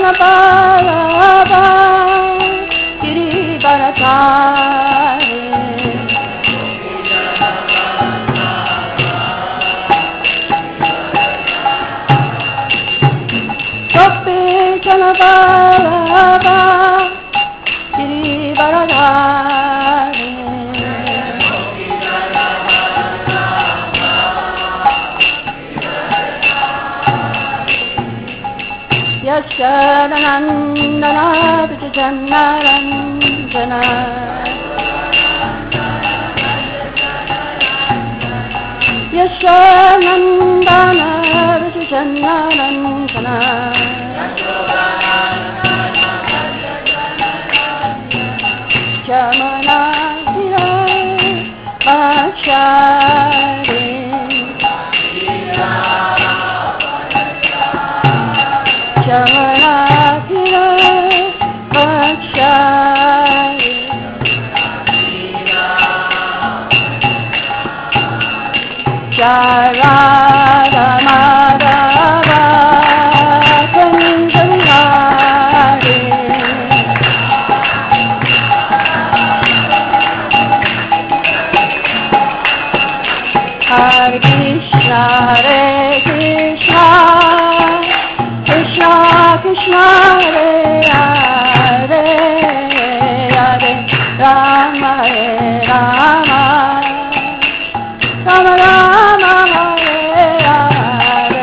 Baba Girivaradhari Gopi Jana Baba Girivaradhari Yashanandana Vijayanaranjana Yashanandana Vijayanaranjana Jamana Hira Bachari Jamana Hira Bachari Jarada Madhava Kunjamari Hare Krishna Hare Krishna Krishna Krishna Hare Hare Hare Rama Hare Rama Rama Rama Hare Hare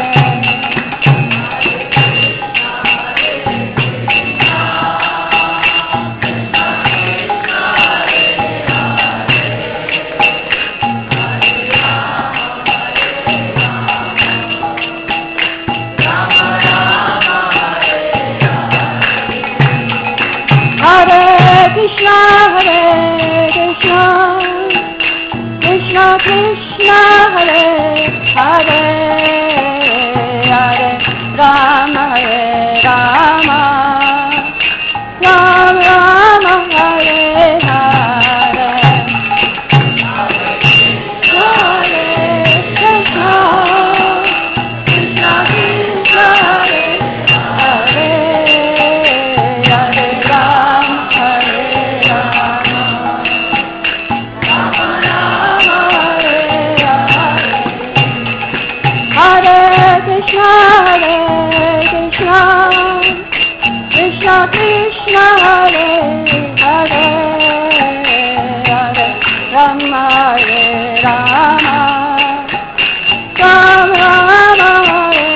Hare Krishna Hare Krishna Krishna Krishna Hare Hare Hare Rama Hare Rama Rama Rama Hare Hare Hare Krishna Krishna Krishna Hare Hare Hare Rama Hare Rama Rama Rama Hare Hare Hare Krishna Krishna Krishna Hare Hare Hare Rama Hare Rama Rama Rama Hare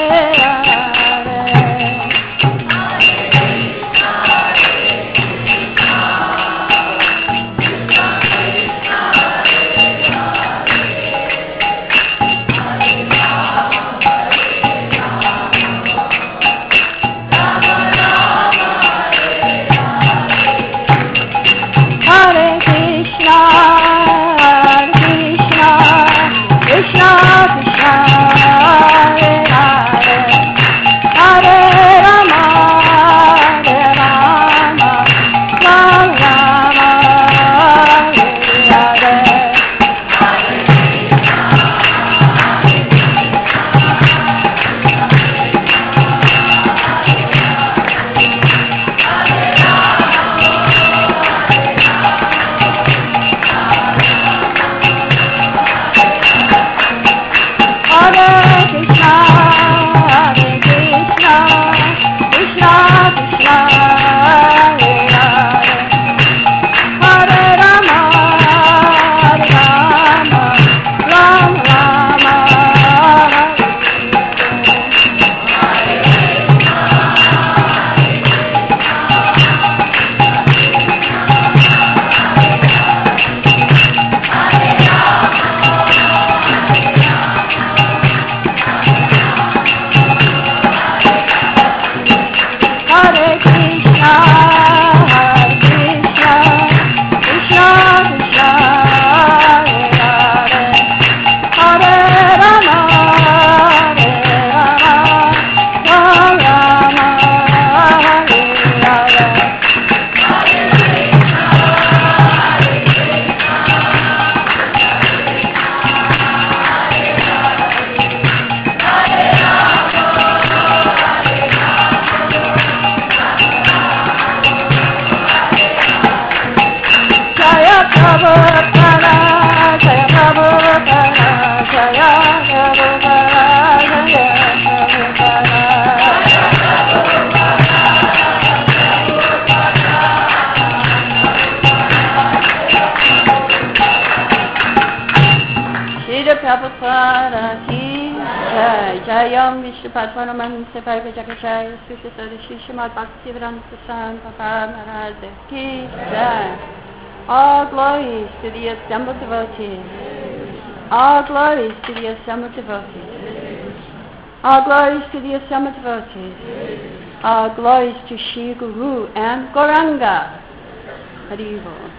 Hare Krishna Krishna Krishna Krishna Hare Hare Hare Rama Hare Rama Rama Rama Hare Hare Krishna Hare Krishna Krishna Krishna Hare Hare Hare Rama Hare Rama Rama Rama Hare Krishna Prabhupada ki jai. Jayam Vishnupada Paramansa Parvajakachaya Sutta Sadashi Srimad Bhaktivedanta Swami Prabhupada Maharaj ki jai. All glories to the assembled devotees. All glories to the assembled devotees. All glories to the assembled devotees. All glories to Shri Guru and Gauranga. Hari Bol.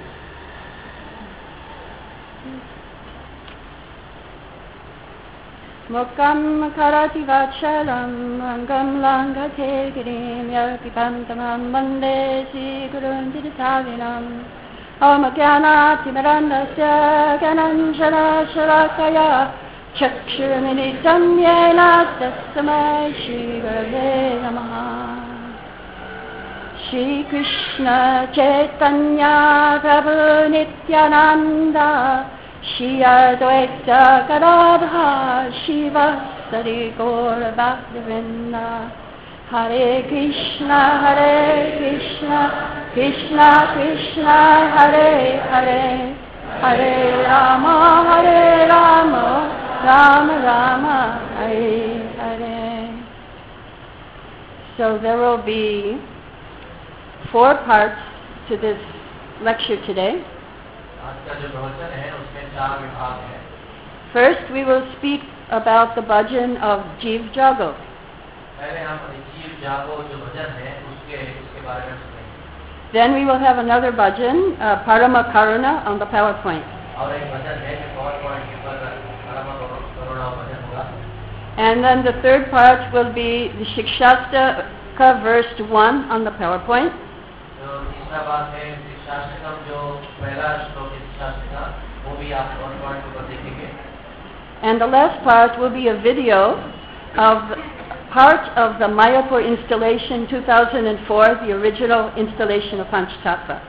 Mukam karati vachalam angam langate girim yapipantamam vande Shri Gurun Diditavinam Om Gyanati Mirandasya Gyananjana Sharakaya Chakshurmilitam Yena Tasmai Shri Gurave Namaha. Shri Krishna Chaitanya Prabhu Nityananda Shri Advaita Gadadhar Shivasari Gaura Bhaktivinoda. Hare Krishna Krishna Krishna Hare Hare Hare Rama Rama Rama Hare Hare. So there will be 4 parts to this lecture today. First, we will speak about the bhajan of Jeev Jago. Then we will have another bhajan, Parama Karuna, on the PowerPoint. And then the third part will be the Shikshastra verse 1 on the PowerPoint. And the last part will be a video of part of the Mayapur installation 2004, the original installation of Panchatattva.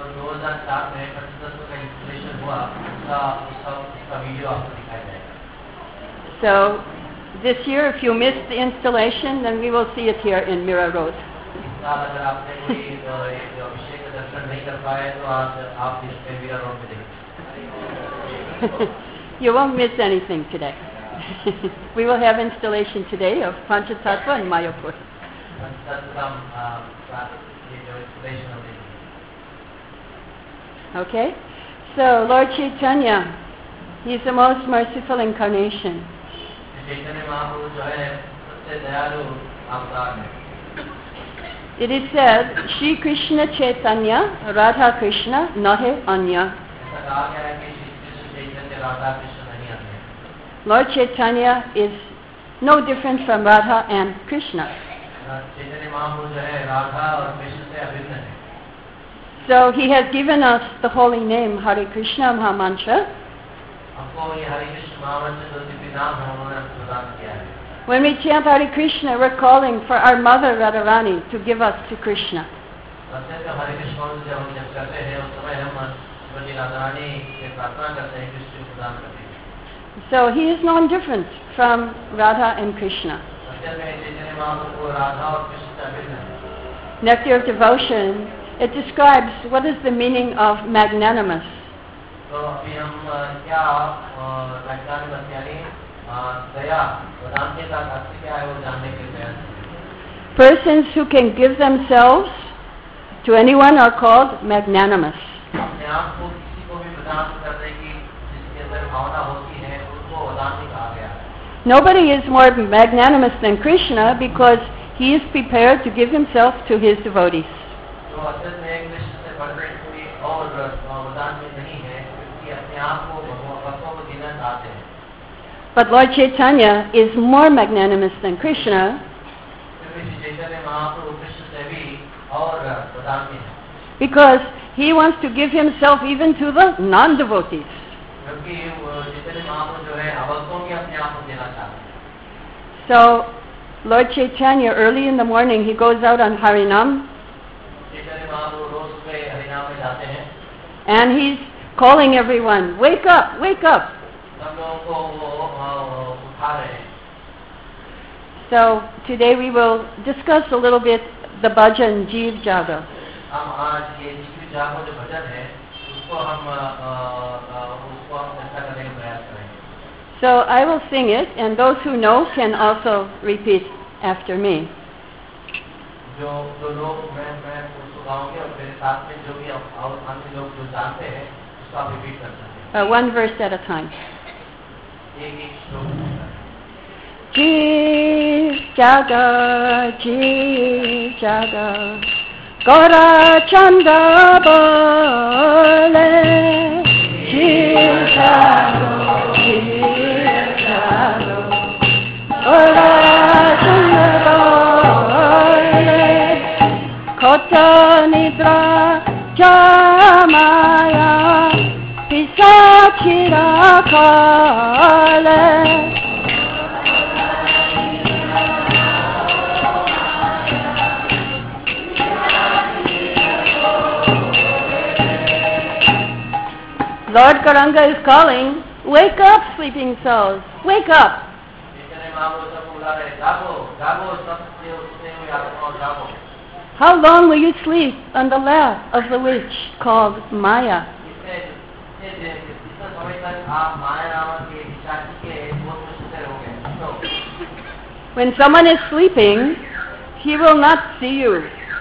So this year, if you missed the installation, then we will see it here in Mira Road. You won't miss anything today. We will have installation today of Panchatattva in Mayapur. Okay? So, Lord Chaitanya, He is the most merciful incarnation. It is said, Shri Krishna Chaitanya, Radha Krishna, nahe anya. Lord Chaitanya is no different from Radha and Krishna. So he has given us the holy name Hare Krishna Mahamantra. When we chant Hare Krishna, we're calling for our mother Radharani to give us to Krishna. So he is no different from Radha and Krishna. Nectar of Devotion, it describes what is the meaning of magnanimous. Persons who can give themselves to anyone are called magnanimous. Nobody is more magnanimous than Krishna because he is prepared to give himself to his devotees. But Lord Chaitanya is more magnanimous than Krishna because he wants to give himself even to the non-devotees. So, Lord Chaitanya, early in the morning, he goes out on Harinam, and he's calling everyone, wake up, wake up. So, today we will discuss a little bit the bhajan Jeev Jago. So I will sing it, and those who know can also repeat after me. जो लोग मैं उसको गाऊंगी और मेरे साथ में जो भी अन्य लोग जो जानते हैं उसको आप रिपीट कर सकते हैं. One verse at a time. एक श्लोक. Ji jaga, Gora chanda bole. Ji jaga, Gora chanda bole. Kota nidra jamaya, pisachira kale. Lord Gauranga is calling, wake up, sleeping souls, wake up. How long will you sleep on the lap of the witch called Maya? When someone is sleeping, he will not see you.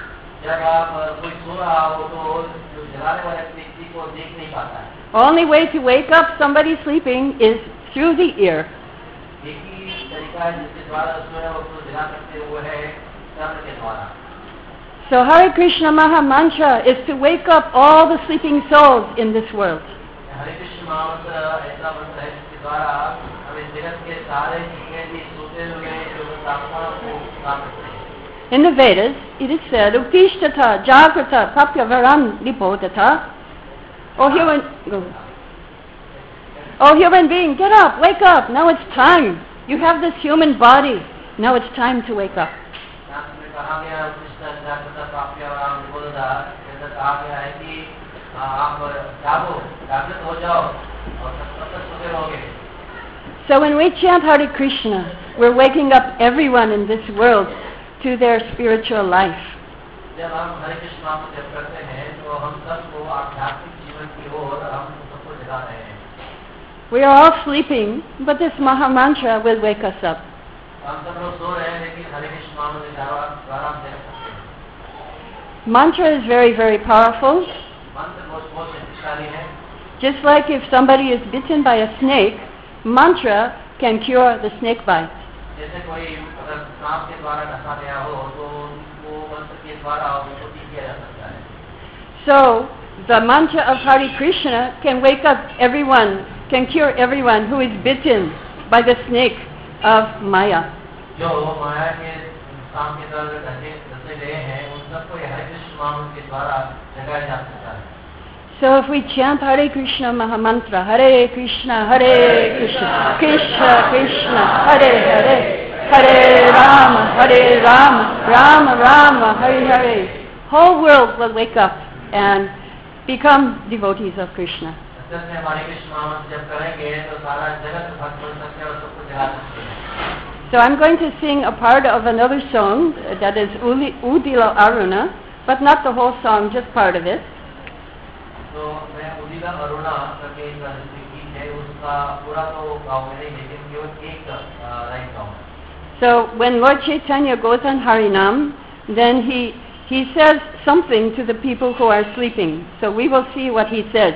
Only way to wake up somebody sleeping is through the ear. So Hare Krishna Maha Mantra is to wake up all the sleeping souls in this world. In the Vedas, it is said, Utishtata, Jagrata, Papyavaram, Lipodata. Oh human being, get up, wake up, now it's time. You have this human body, now it's time to wake up. So when we chant Hare Krishna, we're waking up everyone in this world to their spiritual life. We are all sleeping, but this Maha Mantra will wake us up. Mantra is very, very powerful. Just like if somebody is bitten by a snake, mantra can cure the snake bite. So the mantra of Hare Krishna can wake up everyone, can cure everyone who is bitten by the snake of Maya. So if we chant Hare Krishna Maha Mantra, Hare Krishna, Krishna Krishna, Hare Hare, Hare Rama, Rama Rama, Hare Hare, whole world will wake up and become devotees of Krishna. So I'm going to sing a part of another song that is Udila Aruna, but not the whole song, just part of it. So when Lord Chaitanya goes on Harinam, then he says something to the people who are sleeping. So we will see what he says.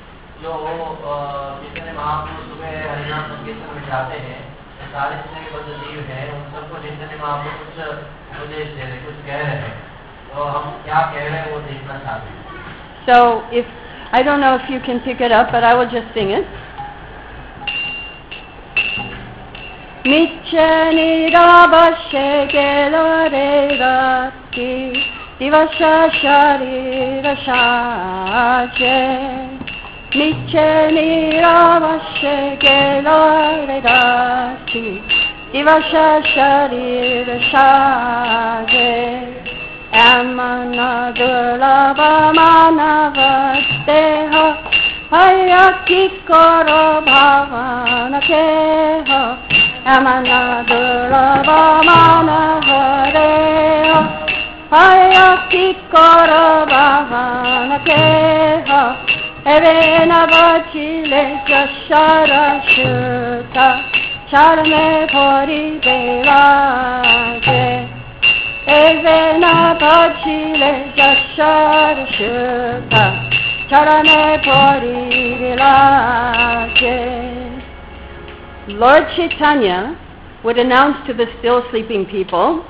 So if I don't know if you can pick it up, but I will just sing it. Nichani rabashe gelore rati divasha sharira shaje. Nichani rabashe gelore rati divasha sharira shaje. Amana durlabha manavadeha hayakikara bhavana keha. Amana durlabha manavadeha hayakikara bhavana keha. 에베나 바칠레 자샤라 슈타 차르메 버리베라제 에베나 바칠레 자샤라 슈타 차르메 버리베라제. Lord Chaitanya would announce to the still sleeping people,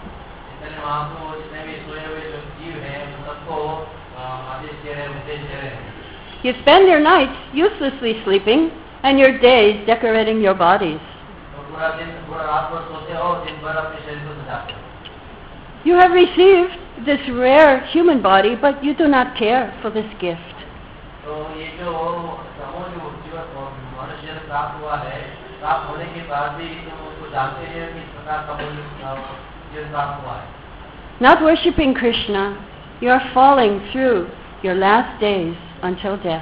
you spend your nights uselessly sleeping and your days decorating your bodies. You have received this rare human body, but you do not care for this gift. Not worshipping Krishna, you are falling through your last days until death.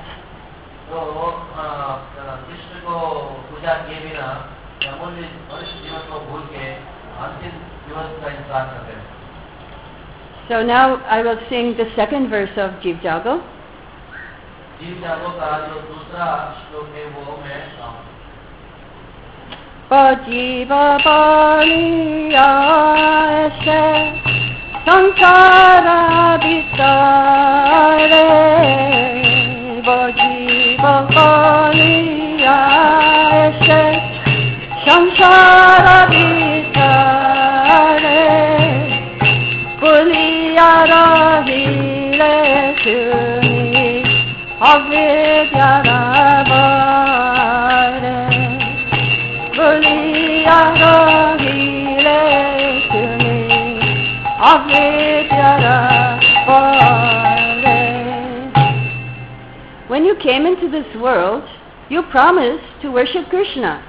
So now I will sing the second verse of Jiv Jago. Bajiva baliya ese sansara bitare. Bajiva baliya ese sansara bitare. Buliya rahile tuni avidya rabare. Buliya rahile tuni avidya rabare. When you came into this world, you promised to worship Krishna.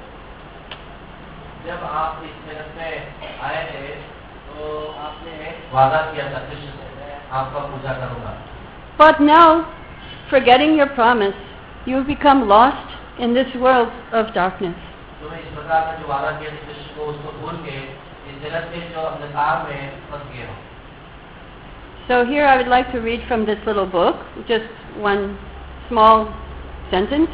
But now, forgetting your promise, you have become lost in this world of darkness. So here I would like to read from this little book, just one small sentence.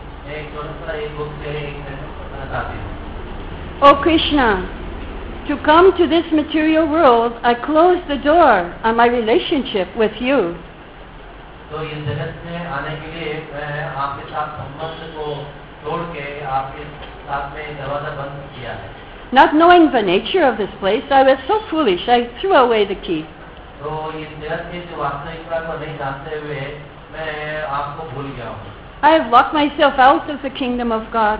O Krishna, to come to this material world, I closed the door on my relationship with you. Not knowing the nature of this place, I was so foolish, I threw away the key. I have locked myself out of the kingdom of God.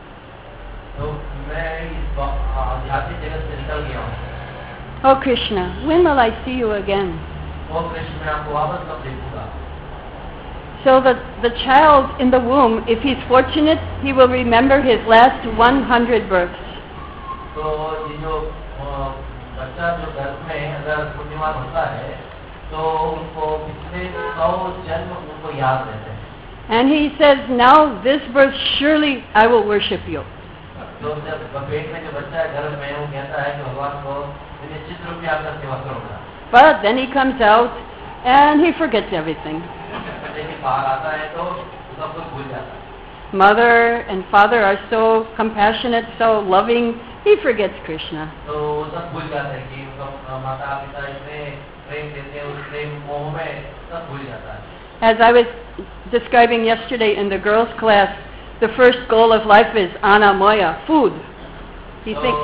Oh Krishna, when will I see you again? So that the child in the womb, if he's fortunate, he will remember his last 100 births. And he says, now this birth surely I will worship you. But then he comes out and he forgets everything. Mother and father are so compassionate, so loving, he forgets Krishna. As I was describing yesterday in the girls' class, the first goal of life is anamaya, food. He thinks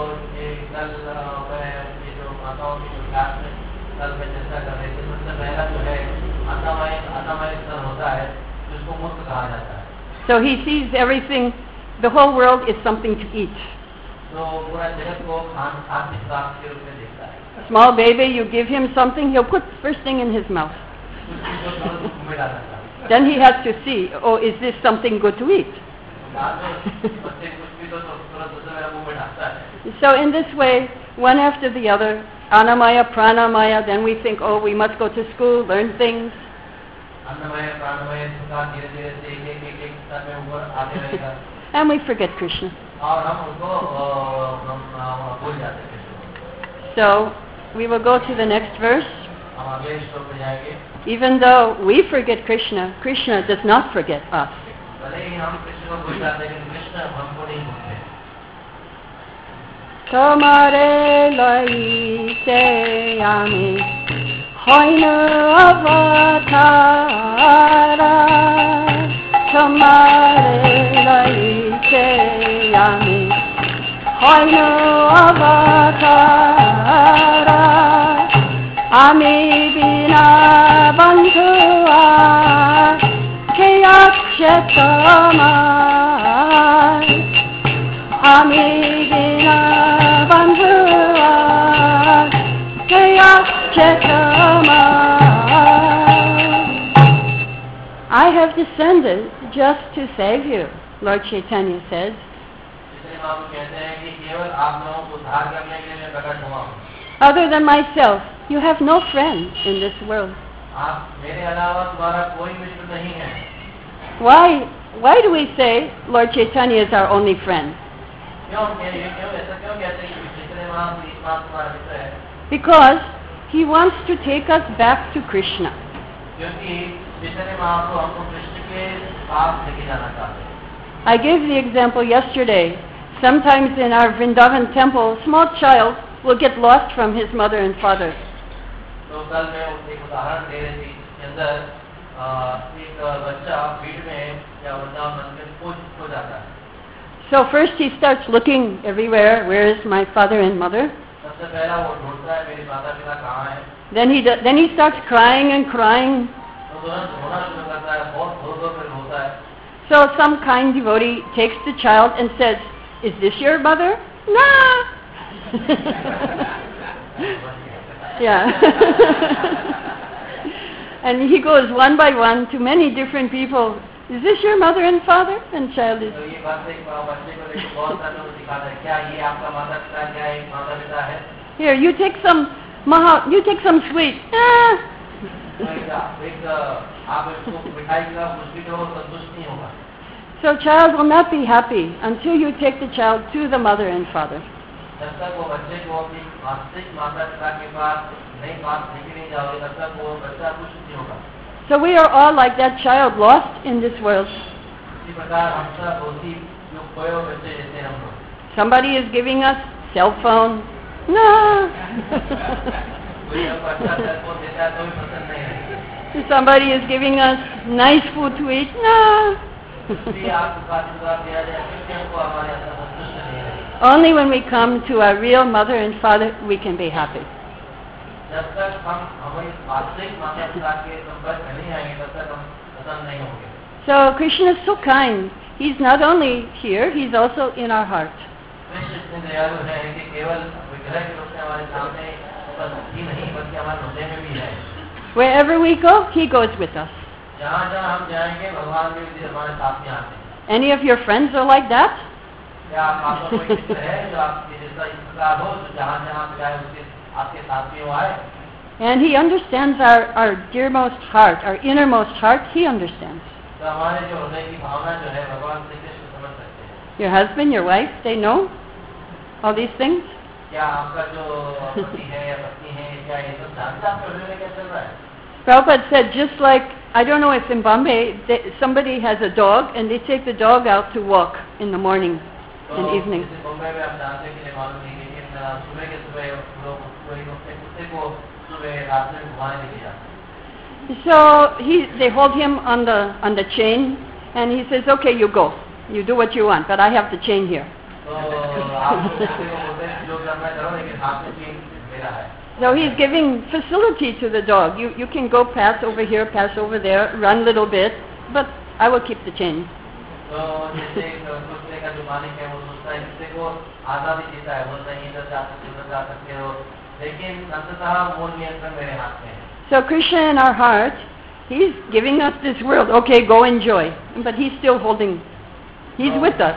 so he sees everything, the whole world is something to eat. Small baby, you give him something, he'll put first thing in his mouth. Then he has to see, oh, is this something good to eat? So in this way, one after the other, Annamaya, Pranamaya, then we think, oh, we must go to school, learn things. And we forget Krishna. So we will go to the next verse. हम अगले श्लोक में जाएंगे। Even though we forget Krishna, Krishna does not forget us. भले ही हम कृष्ण को भूल जाते हैं, लेकिन कृष्ण हमको नहीं भूलते। Tomare lai se ami hoinu avatara. Tomare lai se ami hoinu avatara. Ami bina bandhua ke akshatamai. Ami bina bandhua ke akshatamai. I have descended just to save you, Lord Chaitanya says. इसलिए हम कहते हैं कि केवल आप लोगों को उद्धार करने के लिए प्रकट हुआ हूँ। Other than myself, you have no friend in this world. आप मेरे अलावा तुम्हारा कोई मित्र नहीं है। Why do we say Lord Chaitanya is our only friend? क्यों ऐसा क्यों कहते हैं कि चैतन्य महाप्रभु एकमात्र तुम्हारा मित्र है? Because he wants to take us back to Krishna. क्योंकि चैतन्य महाप्रभु हमको कृष्ण के पास लेके जाना चाहते हैं। I gave the example yesterday. Sometimes in our Vrindavan temple, a small child will get lost from his mother and father. तो कल मैं एक उदाहरण दे रही थी के अंदर एक बच्चा भीड़ में या वृंदावन मंदिर में खो जाता है। So first he starts looking everywhere. Where is my father and mother? सबसे पहला वो ढूंढता है मेरे माता पिता कहाँ हैं। Then he starts crying and crying. तो तुरंत रोना शुरू करता है, बहुत रो कर रोता है। So some kind devotee takes the child and says, "Is this your mother?" No. Yeah. And he goes one by one to many different people. Is this your mother and father? And child is. तो ये बात एक बच्चे को लेकर बहुत सारे लोग दिखाते हैं, क्या ये आपका माता पिता, क्या ये माता पिता है? Here, you take some sweet. आप इसको मिठाई का कुछ भी दो, संतुष्ट नहीं होगा। So child will not be happy until you take the child to the mother and father. जब तक वो बच्चे को अपनी वास्तविक माता पिता के पास नहीं बात लेके नहीं जाओगे, तब तक वो बच्चा खुश नहीं होगा। So we are all like that child lost in this world. इसी प्रकार हम सब उसी जो खोए हुए बच्चे जैसे हम लोग। Somebody is giving us cell phone. No. कोई बच्चा सेल फोन देता है तो भी पसंद नहीं है। Somebody is giving us nice food to eat. No. भी आपको आशीर्वाद दिया जाए, क्योंकि हमको हमारे अंदर संतुष्ट नहीं है। Only when we come to our real mother and father, we can be happy. जब तक हम हमारी वास्तविक माता पिता के संपर्क में नहीं आएंगे, तब तक हम पसंद नहीं होंगे। So Krishna is so kind. He's not only here, he's also in our heart. Krishna इतने दयालु हैं कि केवल विग्रह के रूप में हमारे सामने ही नहीं, बल्कि हमारे हृदय में भी है। Wherever we go, he goes with us. जहाँ जहाँ हम जाएंगे, भगवान भी हमारे साथ में आते हैं। Any of your friends are like that? क्या आपका कोई मित्र है जो आपके जैसा इस प्रकार हो, जो जहाँ जहाँ जाए उसके आपके साथ में वो आए? And he understands our dearmost heart, our innermost heart, he understands. तो हमारे जो हृदय की भावना जो है, भगवान श्री कृष्ण समझ सकते हैं। Your husband, your wife, they know all these things? क्या आपका जो पति है या पत्नी है, क्या ये सब जानते हैं आपके हृदय में क्या चल रहा है? Prabhupada said, just like, I don't know if in Bombay, somebody has a dog and they take the dog out to walk in the morning and evening. Mumbai में आप जानते हैं कि मालूम नहीं, लेकिन सुबह के सुबह लोग कोई कुत्ते को सुबह रात में घुमाने लेके जाते हैं। So they hold him on the chain and he says, okay, you go. You do what you want, but I have the chain here. तो आप कुत्ते को बोलते हैं जो करना करो, लेकिन हाथ में चेन मेरा है। So he's giving facility to the dog. You can go pass over here, pass over there, run a little bit, but I will keep the chain. तो जैसे कुत्ते का जो मालिक है वो सोचता है कुत्ते को आजादी देता है, बोलता है इधर जा सकते हो, लेकिन अंततः मूल नियंत्रण मेरे हाथ में है। So Krishna in our heart, he's giving us this world. Okay, go enjoy. But he's still holding. He's with us.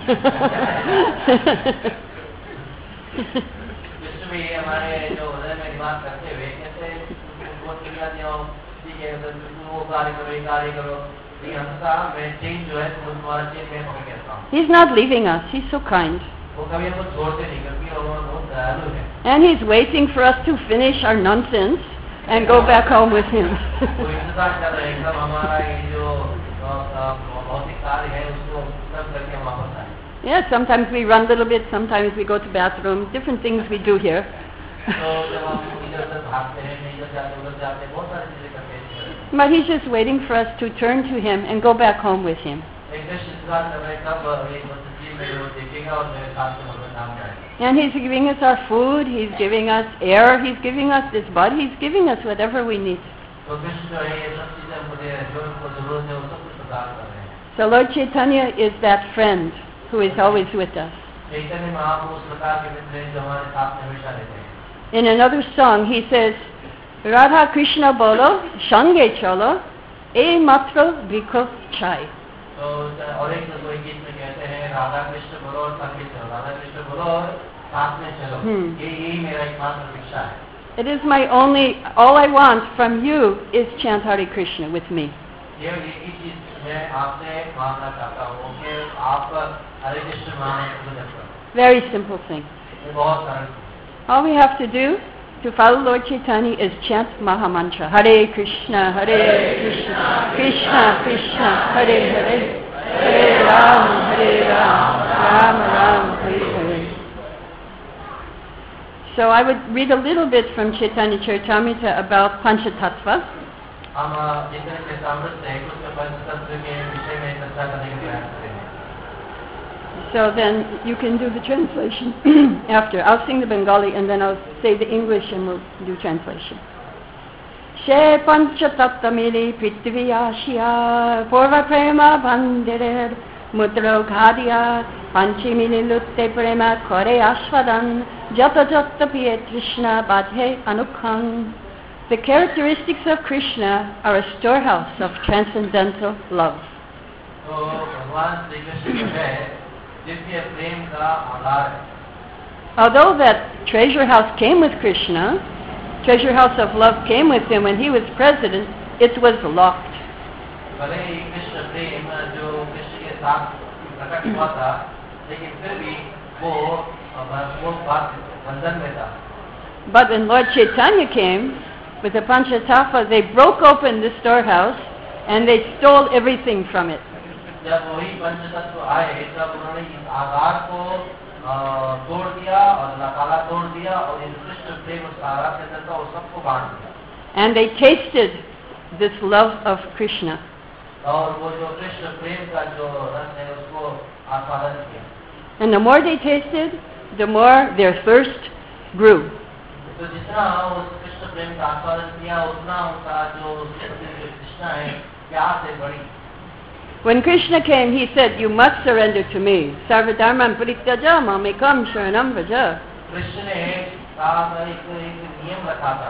Krishna भी हमारे जो हृदय में निवास करते हुए कैसे वो दुनिया दियो, ठीक है, वो कार्य करो, लेकिन अंततः मैं चेन जो है तुम्हारा चेन मैं पकड़ के रखता हूँ। He's not leaving us. He's so kind. वो कभी हमको छोड़ते नहीं, क्योंकि वो बहुत दयालु है। And he's waiting for us to finish our nonsense and go back home with him. वो इंतजार कर रहे हैं कब हमारा ये जो भौतिक कार्य है उसको सब करके हम वापस आए. Yeah, sometimes we run a little bit, sometimes we go to bathroom, different things we do here. तो जब हम इधर उधर भागते हैं, इधर जाते उधर जाते, बहुत सारी चीजें करते हैं. But he's just waiting for us to turn to him and go back home with him. एक देश इंतजार कर रहे हैं कब ये जी मेरे को देखेगा और मेरे साथ में भगवान नाम जाएगा. And he's giving us our food, he's giving us air, he's giving us this body, he's giving us whatever we need. तो कृष्ण जो है ये सब चीजें मुझे जो उनको जरूरत है वो सब कुछ प्रदान कर रहे हैं. So Lord Chaitanya is that friend who is always with us. Chaitanya Mahaprabhu उस प्रकार के मित्र हैं जो हमारे साथ हमेशा रहते हैं. In another song he says, Radha Krishna bolo, Shange chalo, e matra bhikho chai. तो और एक कोई गीत में कहते हैं राधा कृष्ण बोलो और संग चलो, राधा कृष्ण बोलो और साथ में चलो. यही मेरा एकमात्र भिक्षा है. It is my all I want from you is chant Hare Krishna with me. ये एक ही चीज मैं आपसे मांगना चाहता हूँ कि आप हरे कृष्ण महामंत्र जपो. Very simple thing. ये बहुत सरल. All we have to do to follow Lord Chaitanya is chant Mahamantra. Hare Krishna, Krishna Krishna, Hare Hare, Hare Ram, Rama Rama, Hare Hare. So I would read a little bit from Chaitanya Charitamrita about Panchatattva. हम जितने चेतामृत है कुछ पंचतत्व के विषय में चर्चा करने के प्रयास करेंगे. So then you can do the translation after. I'll sing the Bengali and then I'll say the English and we'll do translation. She panchatattva-mili prithvi ashiya purva prema bandirer mudro ghadiya panchimili lutte prema kore ashvadan jata jata piye Krishna badhe anukhang. The characteristics of Krishna are a storehouse of transcendental love. तो भगवान श्री कृष्ण जो है दिव्य प्रेम का आधार है. Although that treasure house came with Krishna, treasure house of love came with him when he was president, it was locked. भले ही कृष्ण प्रेम जो कृष्ण के साथ प्रकट हुआ था, लेकिन फिर भी वो बात बंधन में था. But when Lord Chaitanya came with the Panchatattva, they broke open the storehouse and they stole everything from it. जब वही पंचतत्व आए तब उन्होंने इस आधार को तोड़ दिया और ताला तोड़ दिया और इस कृष्ण प्रेम उस आधार के अंदर था वो सबको बांट दिया. And they tasted this love of Krishna. और वो जो कृष्ण प्रेम का जो रस है उसको आस्वादन किया. And the more they tasted, the more their thirst grew. तो जितना उस कृष्ण प्रेम का आस्वादन किया उतना उनका जो कृष्ण है प्यास है बढ़ी. When Krishna came, he said, "You must surrender to me. Sarvadharman parityaja mamekam sharanam vraja." Krishna ने एक नियम रखा था.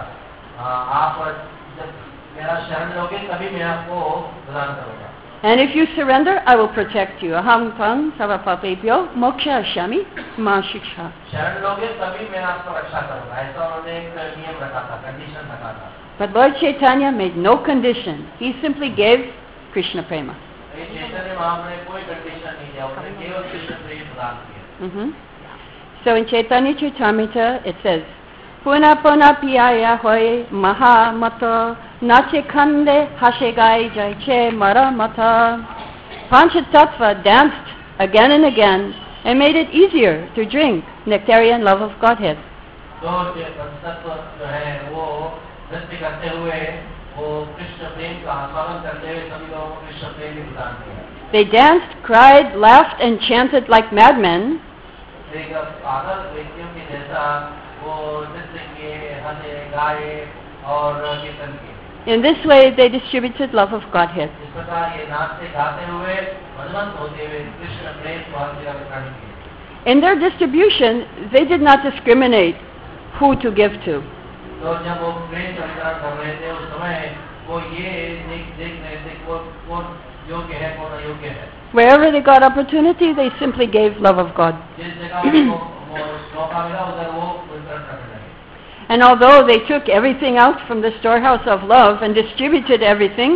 आप जब मेरा शरण लोगे तभी मैं आपको प्रदान करूंगा. And if you surrender, I will protect you. Aham tvam sarvapapebhyo mokshayashyami ma shiksha. शरण लोगे तभी मैं आपको रक्षा करूंगा. ऐसा उन्होंने एक नियम रखा था, कंडीशन रखा था. But Lord Chaitanya made no condition. He simply gave Krishna prema. Chaitanya Mahaprabhu ने कोई कंडीशन नहीं दिया, उन्होंने केवल कृष्ण प्रेम प्रदान किया. So in Chaitanya Charitamrita it says, Puna puna piyaya hoy maha mata nache khande hashe gai jaiche mara mata. Panchatattva danced again and again and made it easier to drink nectarian love of Godhead. तो पंचतत्व जो है वो नृत्य करते हुए वो कृष्ण प्रेम का आस्वादन करते हुए सभी लोगों को कृष्ण प्रेम की प्रदान किया. They danced, cried, laughed and chanted like madmen. एक पागल व्यक्तियों की जैसा वो नृत्य किए, हंसे, गाए और कीर्तन किए. In this way they distributed love of Godhead. इस प्रकार ये नाचते गाते हुए मदमस्त होते हुए कृष्ण प्रेम को हर जगह वितरण किए. In their distribution, they did not discriminate who to give to. तो जब वो प्रेम का वितरण कर रहे थे उस समय वो ये देख रहे थे कौन योग्य है कौन अयोग्य है. Wherever they got opportunity, they simply gave love of God. जिस जगह उनको मौका मिला उधर वो वितरण करने लगे. And although they took everything out from the storehouse of love and distributed everything,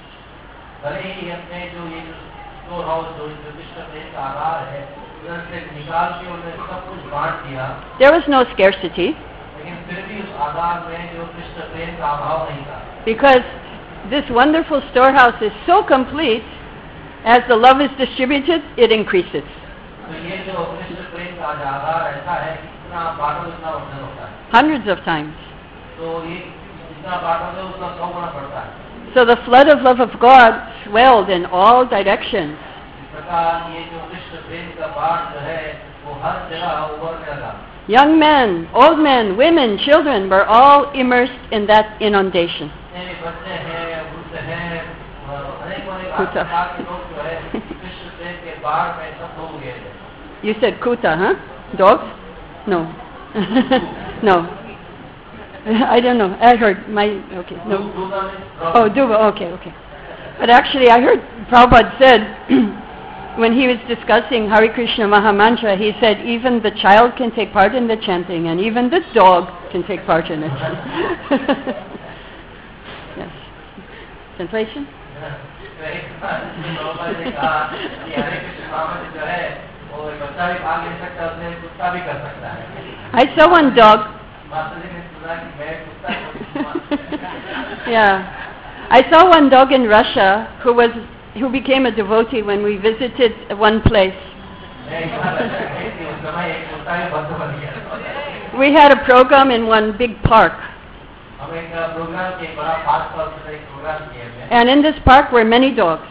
भले ही अपने जो ये स्टोर हाउस जो कृष्ण प्रेम का आधार है उधर से निकाल के उन्होंने सब कुछ बांट दिया. there was no scarcity. लेकिन फिर भी उस आधार में जो कृष्ण प्रेम का अभाव नहीं था। Because this wonderful storehouse is so complete, as the love is distributed, it increases. तो ये जो कृष्ण प्रेम का आधार ऐसा है कि इतना बांटो इतना वर्धन होता है। Hundreds of times. तो ये जितना बांटोगे उतना 100 गुना बढ़ता है। So the flood of love of God swelled in all directions. इस प्रकार ये जो कृष्ण प्रेम का बाढ़ जो है वो हर जगह उभरने लगा। Young men, old men, women, children were all immersed in that inundation. बच्चे हैं, वृद्ध हैं, अनेक Kuta. प्रकार के लोग जो है कृष्ण प्रेम के बाढ़ में सब डूब गए थे। You said kuta, huh? Dogs? No. No. I don't know. I heard okay. No. Oh, duva. Okay. But actually, I heard Prabhupada said, when he was discussing Hare Krishna Mahamantra, he said even the child can take part in the chanting, and even the dog can take part in it. Yes. Translation? I saw one dog. Yeah. I saw one dog in Russia who became a devotee when we visited one place. We had a program in one big park. And in this park were many dogs.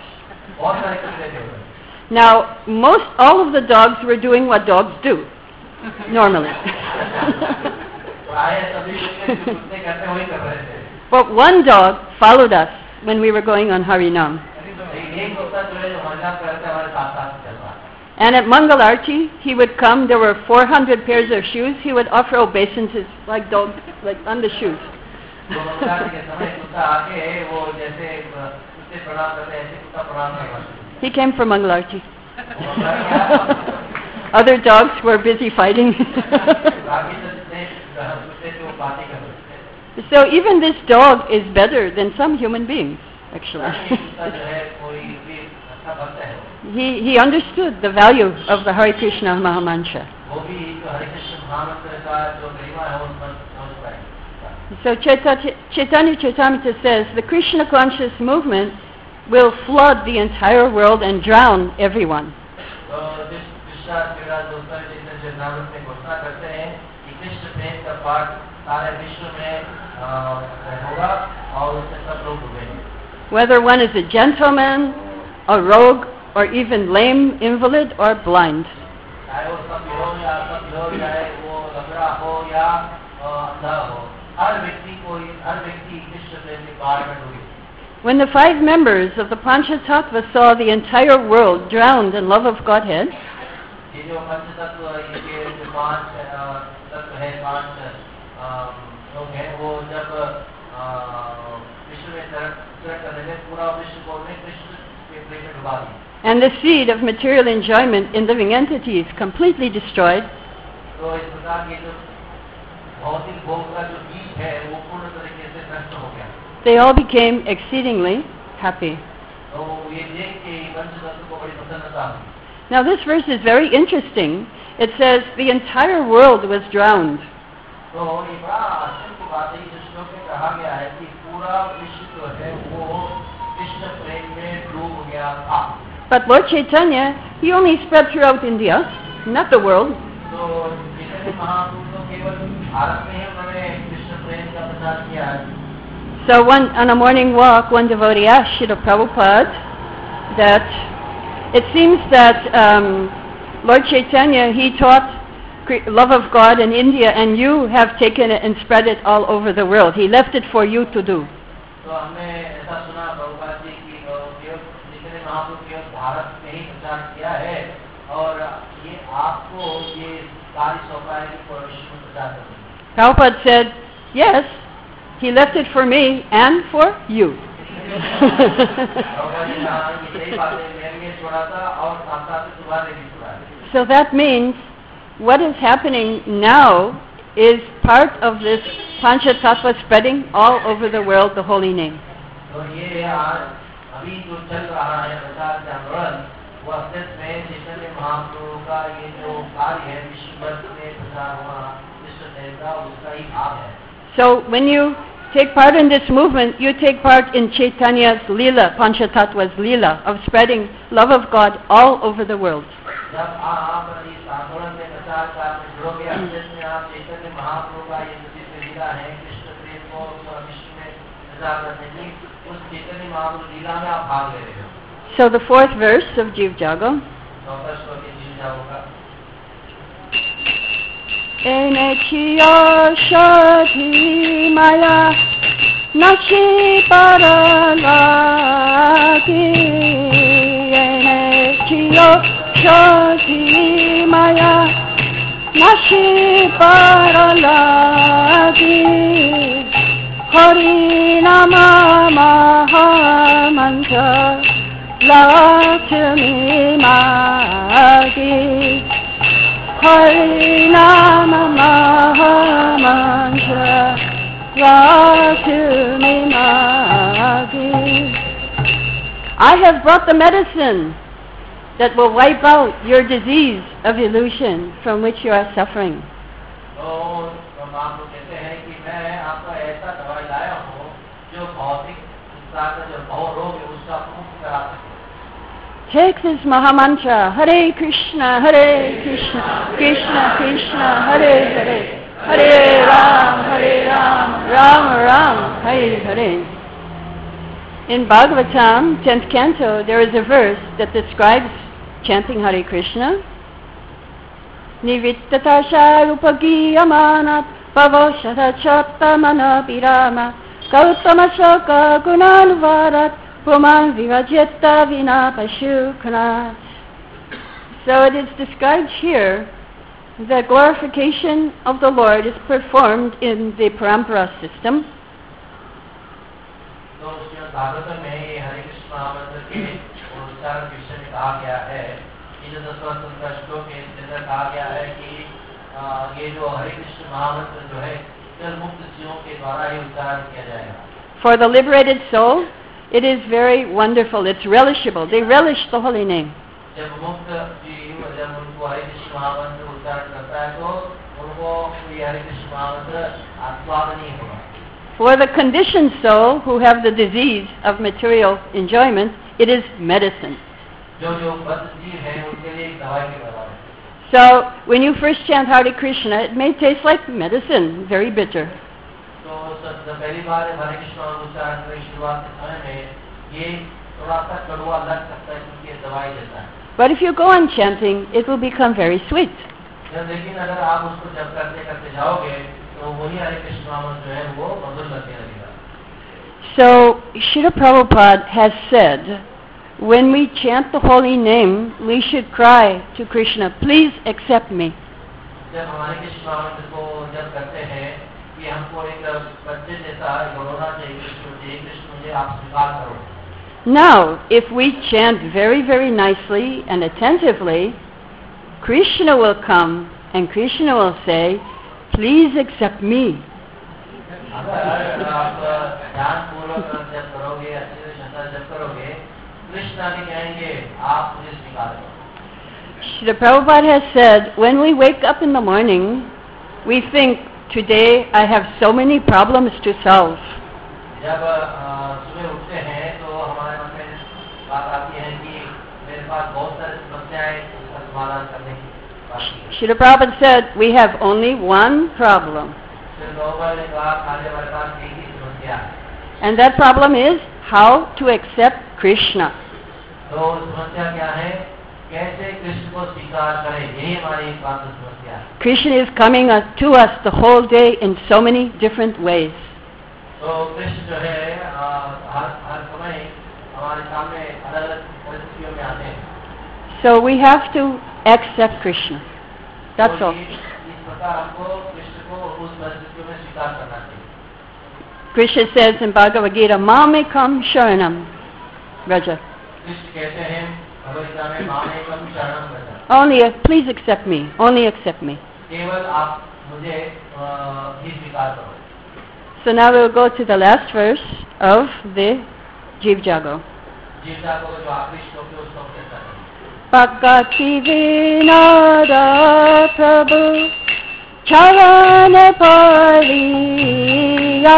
Now, all of the dogs were doing what dogs do, normally. But one dog followed us when we were going on Harinam. And at Mangal Arti, he would come, there were 400 pairs of shoes, he would offer obeisances like dogs, like on the shoes. He came from Mangal Arti. Other dogs were busy fighting. So even this dog is better than some human beings, actually. He understood the value of the Hare Krishna Mahamantra. So Chaitanya Charitamrita says the Krishna conscious movement will flood the entire world and drown everyone. Whether one is a gentleman, a rogue, or even lame, invalid, or blind. When the 5 members of the Panchatattva saw the entire world drowned in love of Godhead, and the seed of material enjoyment in living entities completely destroyed, they all became exceedingly happy. Now this verse is very interesting. It says the entire world was drowned. But Lord Chaitanya, he only spread throughout India, not the world. So on a morning walk, one devotee asked Srila Prabhupada that it seems that Lord Chaitanya, he taught love of God in India, and you have taken it and spread it all over the world. He left it for you to do. Prabhupada said, yes, he left it for me and for you. So that means what is happening now is part of this Panchatattva spreading all over the world, the holy name. का उसका ही भाग है. So when you take part in this movement, you take part in Chaitanya's Leela, Panchatattva's Leela, of spreading love of God all over the world. जब आप इस आंदोलन में प्रचार कार्य में जुड़ोगे, अध्यक्ष में आप चैतन्य महाप्रभु का ये दिव्य लीला है, कृष्ण प्रेम को विश्व में प्रचार करने की, उस चैतन्य महाप्रभु लीला में आप भाग ले रहे हो. So the fourth verse of Jiv Jago. चौथा श्लोक के जीव जागो का. Ene chiyo shati maya nashi paralaki. Ene chiyo shati maya nashi paralaki. Hari nama maha mantra Lakshmi Magi. Harinama Mahamantra Lakshmi Magi. I have brought the medicine that will wipe out your disease of illusion from which you are suffering. तो महाप्रभु कहते हैं कि मैं आपका ऐसा दवाई लाया हूँ जो भौतिक जो भव रोग है उसका मुक्त करा सके. Take this Mahamantra, Hare Krishna, Krishna Krishna, Hare Hare, Hare Ram, Ram Ram, Hare Hare. In Bhagavatam, 10th canto, there is a verse that describes chanting Hare Krishna. Nivittatasha rupagiyamanat pavoshatachattamana pirama Gautama-shoka gunanvarat puman vivajeta vina pashukana. So it is described here that glorification of the Lord is performed in the parampara system. तो उसमें भागवत में ये हरे कृष्ण महामंत्र के उच्चारण के विषय में कहा गया है कि जो 10वां श्लोक के अंदर कहा गया है कि ये जो हरे कृष्ण महामंत्र जो है मुक्त जीवों के द्वारा ही उच्चारण किया जाएगा. For the liberated soul, it is very wonderful. It's relishable. They relish the holy name. जब मुक्त जीव जब उनको हरे कृष्ण महामंत्र उच्चारण करता है तो उनको ये हरे कृष्ण महामंत्र आस्वादनीय होगा. For the conditioned soul who have the disease of material enjoyment, it is medicine. जो बद्ध जीव हैं उनके लिए एक दवाई के बराबर है. So, when you first chant Hare Krishna, it may taste like medicine, very bitter. तो पहली बार हरे कृष्ण उच्चारण की शुरुआत के समय में ये थोड़ा सा कड़वा लग सकता है क्योंकि ये दवाई देता है. But if you go on chanting, it will become very sweet. लेकिन अगर आप उसको जब करते करते जाओगे तो वही हरे कृष्ण जो है वो मधुर लगने लगेगा. So, Srila Prabhupada has said, when we chant the holy name, we should cry to Krishna, please accept me. जब हमारे कृष्ण को जब करते हैं कि हमको एक बच्चे जैसा रोना चाहिए कृष्ण मुझे आप स्वीकार करो. Now, if we chant very, very nicely and attentively, Krishna will come and Krishna will say, please accept me. अगर आप ध्यानपूर्वक जब करोगे अच्छे से श्रद्धा जब करोगे कृष्ण भी कहेंगे आप मुझे स्वीकार करो. Srila Prabhupada has said, when we wake up in the morning, we think, today I have so many problems to solve. जब सुबह उठते हैं तो हमारे मन में बात आती है कि मेरे पास बहुत सारी समस्याएं उसका समाधान करने की बात है. Srila Prabhupada said, we have only one problem. And that problem is how to accept Krishna. तो समस्या क्या है? कैसे कृष्ण को स्वीकार करें? यही हमारी एक बात समस्या है. Krishna is coming to us the whole day in so many different ways. तो कृष्ण जो है हर समय हमारे सामने अलग-अलग परिस्थितियों में आते हैं. So we have to accept Krishna. That's all. इस प्रकार हमको कृष्ण को उस परिस्थितियों में स्वीकार करना चाहिए. Krishna says in Bhagavad Gita, Mamekam Sharanam Raja. Krishna कहते हैं भगवद गीता में मामेकम शरणम Vraj. Only, please accept me. Only accept me. केवल आप मुझे ही स्वीकार करो. So now we'll go to the last verse of the Jiv Jago. जीव जागो जो आखिरी श्लोक है उसको कहता है. Bhakti Vinada Prabhu Charane Pariya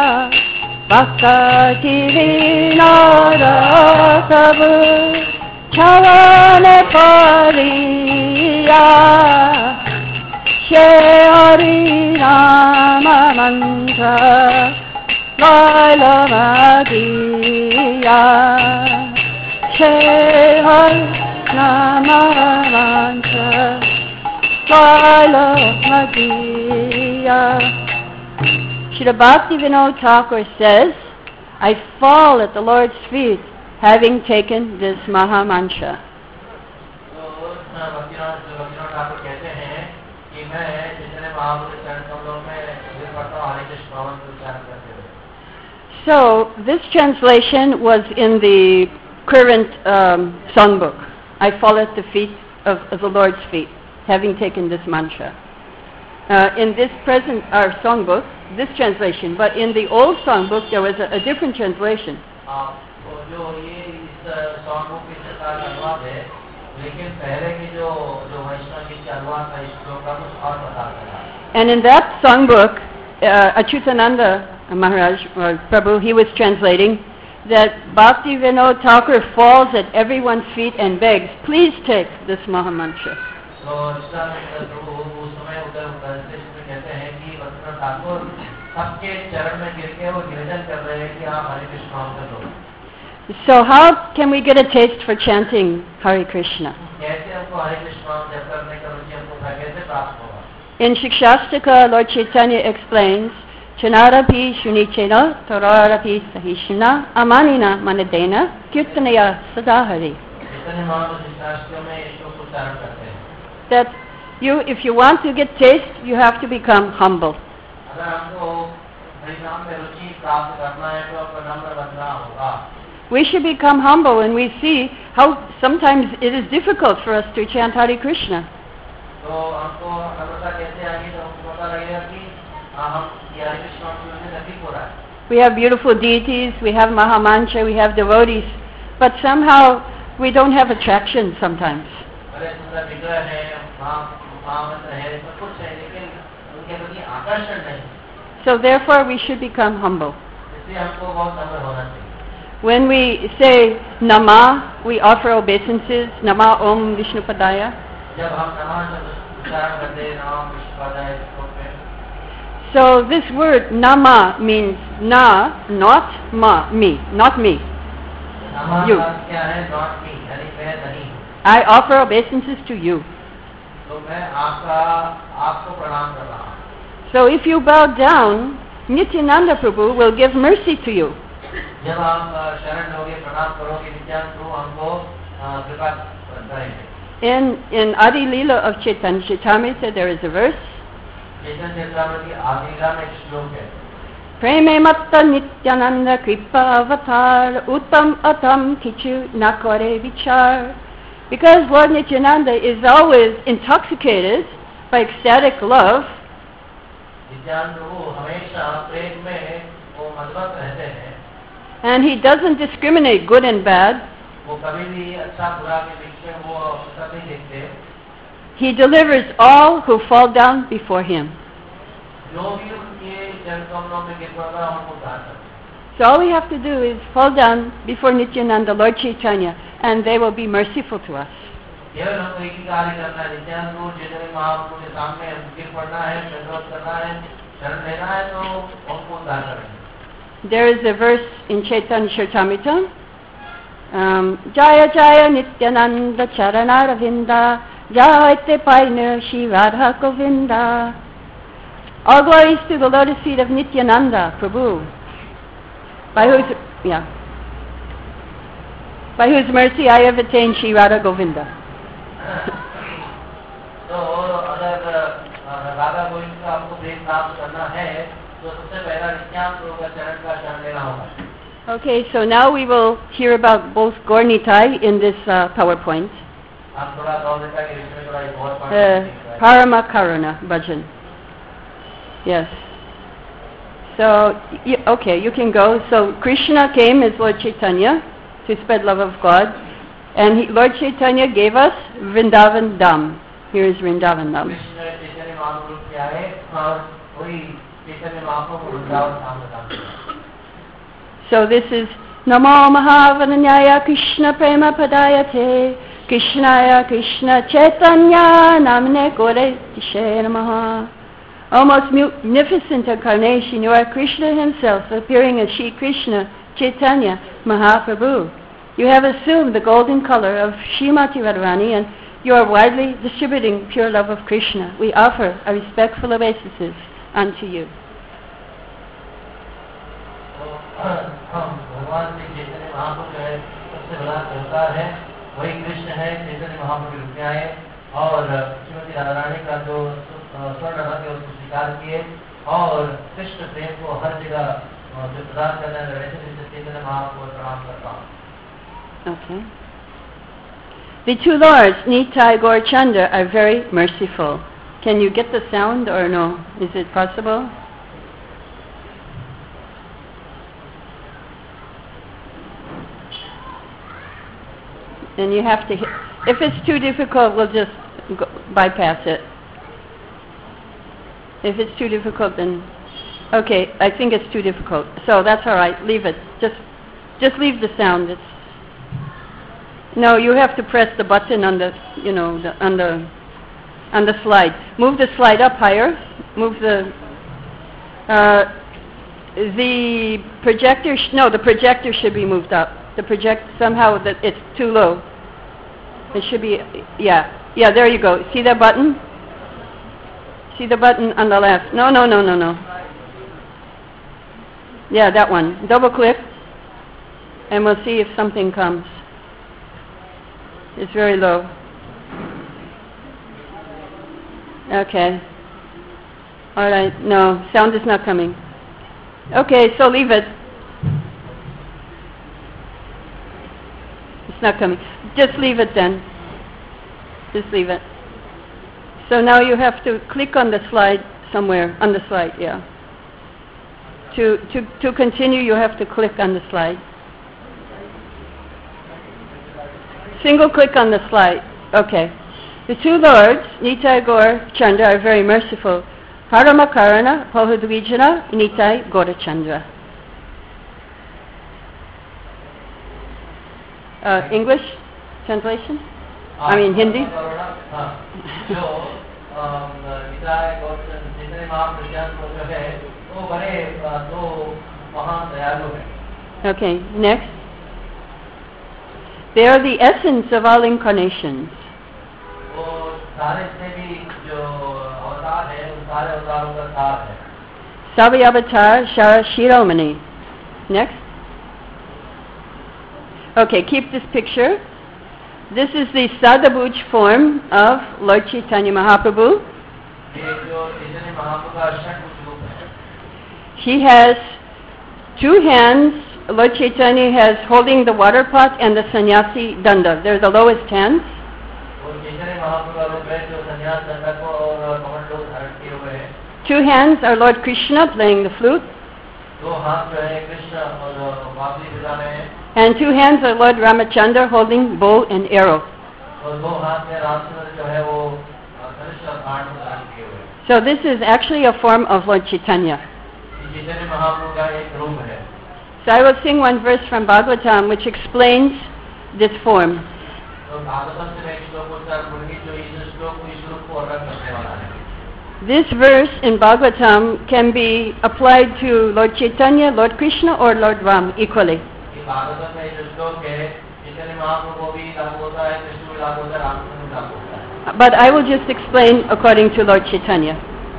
Bhakti Vinara Prabhu Charane Pariya Shri Rama Mantra Laila Magiya Shri Rama Mantra Laila Magiya. Srila Bhaktivinoda Thakur says, I fall at the Lord's feet having taken this Mahamantra. So this translation was in the current songbook. I fall at the feet of the Lord's feet, having taken this mantra. In this present songbook, this translation, but in the old songbook there was a different translation. And in that songbook, Achyutananda Maharaj, or Prabhu, he was translating that Bhaktivinoda Thakur falls at everyone's feet and begs, please take this Mahamantra. So how can we get a taste for chanting Hare Krishna? In Shikshashtaka, Lord Chaitanya explains, Chanarapi Shunichena Torarapi Sahishna Amanina Manadena Kirtanaya Sadahari. That if you want to get taste, you have to become humble. We should become humble when we see how sometimes it is difficult for us to chant Hare Krishna. We have beautiful deities, we have Mahamantra, we have devotees, but somehow we don't have attraction sometimes. So therefore we should become humble. When we say Nama, we offer obeisances, Nama Om Vishnupadaya. So this word Nama means na, not ma, me, not me. You. I offer obeisances to you. So if you bow down, Nityananda Prabhu will give mercy to you. In Adi Leela of Chaitanya Charitamrita there is a verse. Preme matta Nityananda kripa avatar uttam atam kichu nakore vichar. Because Lord Nityananda is always intoxicated by ecstatic love, and he doesn't discriminate good and bad. He delivers all who fall down before him. So all we have to do is fall down before Nityananda, Lord Chaitanya, and they will be merciful to us. There is a verse in Chaitanya Charitamrita, Jaya Jaya Nityananda Charanaravinda Jayate Paina Shivadha Govinda. All glories to the lotus feet of Nityananda Prabhu, by whose mercy I have attained Shri Radha Govinda. Okay, so now we will hear about both Gaur Nitai in this PowerPoint. Parama Karuna Bhajan. Yes. So, okay, you can go. So Krishna came as Lord Chaitanya to spread love of God, and Lord Chaitanya gave us Vrindavan Dham. Here is Vrindavan Dham. Krishna Chaitanya Mahaprabhu के आए और वही चैतन्य महाप्रभु वृंदावन धाम में काम किया। So this is Namo Mahavaranyaya Krishna Prema Padayate Krishnaya Krishna Chaitanya Namne Gore Tishe Namaha. O most magnificent incarnation, you are Krishna himself, appearing as Shri Krishna Chaitanya Mahaprabhu. You have assumed the golden color of Srimati Radharani and you are widely distributing pure love of Krishna. We offer our respectful obeisances unto you. भगवान श्री चैतन्य महाप्रभु जो है सबसे बड़ा संसार है, वही कृष्ण है, चैतन्य महाप्रभु रूप में आए और श्रीमती राधा रानी का जो स्वर्ण रंग है उसको स्वीकार किए और कृष्ण प्रेम को हर जगह जो प्रदान करने लगे थे, चैतन्य महाप्रभु को प्रणाम करता हूँ। Okay. The two lords, Nitai Gaur Chanda, are very merciful. Can you get the sound or no? Is it possible? And you have to hit. If it's too difficult, we'll just bypass it. If it's too difficult, then okay. I think it's too difficult, so that's all right. Leave it. Just leave the sound. No, you have to press the button on the, on the slide. Move the slide up higher. Move the projector. The projector should be moved up. Somehow that it's too low. It should be, yeah. There you go. See that button? See the button on the left? No. Yeah, that one. Double click, and we'll see if something comes. It's very low. Okay. All right. No, sound is not coming. Okay, so leave it. It's not coming. Just leave it then. Just leave it. So now you have to click on the slide somewhere. On the slide, yeah. To continue, you have to click on the slide. Single click on the slide. Okay. The two lords, Nitai Gaur Chanda, are very merciful. Haramakarana Pohudvijana Nitai Gaurachandra. English translation? I mean Hindi? Okay, next. They are the essence of all incarnations. Savyavatar Shara Shiromani. Next. Okay, keep this picture. This is the Sadabhuj form of Lord Chaitanya Mahaprabhu. He has two hands. Lord Chaitanya has holding the water pot and the sannyasi danda. They're the lowest hands. Two hands are Lord Krishna playing the flute. And two hands are Lord Ramachandra holding bow and arrow. So this is actually a form of Lord Chaitanya. So I will sing one verse from Bhagavatam which explains this form. This verse in Bhagavatam can be applied to Lord Chaitanya, Lord Krishna or Lord Ram equally. But I will just explain according to Lord Chaitanya.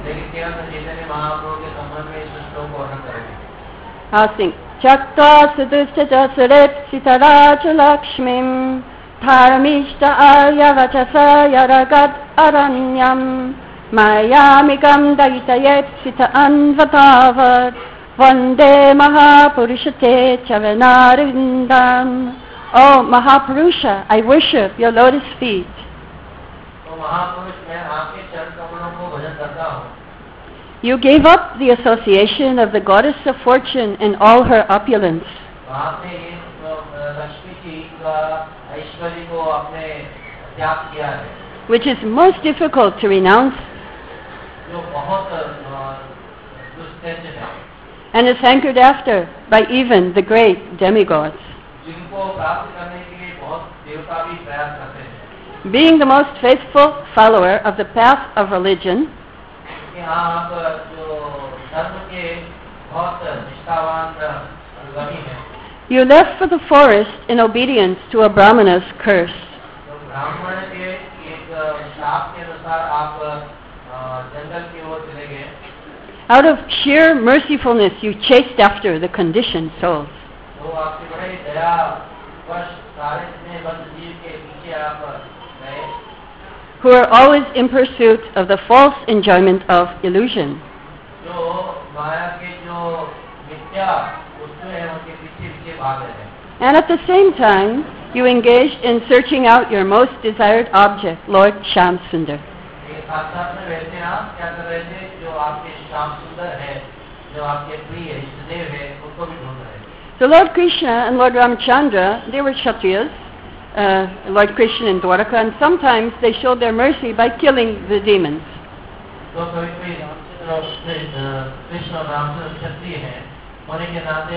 I'll sing. Chakta Sudushtha Suret Sitaraj Lakshmim Dharmishta Aryavachasa Yaragat Aranyam Mayamikam Daitayet Sita Anvatavat Vande Mahapurushate Charanarindam. Oh Mahapurusha, I worship your lotus feet. You gave up the association of the goddess of fortune and all her opulence. which is most difficult to renounce, जो बहुत दुष्कृत्य है, and is hankered after by even the great demigods. जिनको प्राप्त करने के लिए बहुत देवता भी प्रयास करते हैं. Being the most faithful follower of the path of religion, कि आप जो धर्म के बहुत निष्ठावान अनुगामी हैं, you left for the forest in obedience to a Brahmana's curse. तो ब्राह्मण के एक शाप के अनुसार आप जंगल की ओर चले गए. Out of sheer mercifulness, you chased after the conditioned souls. तो आपके बड़े दया वश सारे स्नेहबद्ध जीव के पीछे आप गए, Who are always in pursuit of the false enjoyment of illusion. जो माया के जो मिथ्या वस्तुएं हैं उनके पीछे पीछे भाग रहे हैं. And at the same time, you engaged in searching out your most desired object, Lord Shyam Sundar. ये साथ साथ में वैसे आप क्या कर रहे थे, जो आपके श्याम सुंदर है, जो आपके प्रिय इष्टदेव है, उनको भी ढूंढ रहे थे. So Lord Krishna and Lord Ramchandra, they were Kshatriyas, Lord Krishna in Dwaraka, and sometimes they showed their mercy by killing the demons. तो कभी कृष्ण और रामचंद्र क्षत्रिय हैं, होने के नाते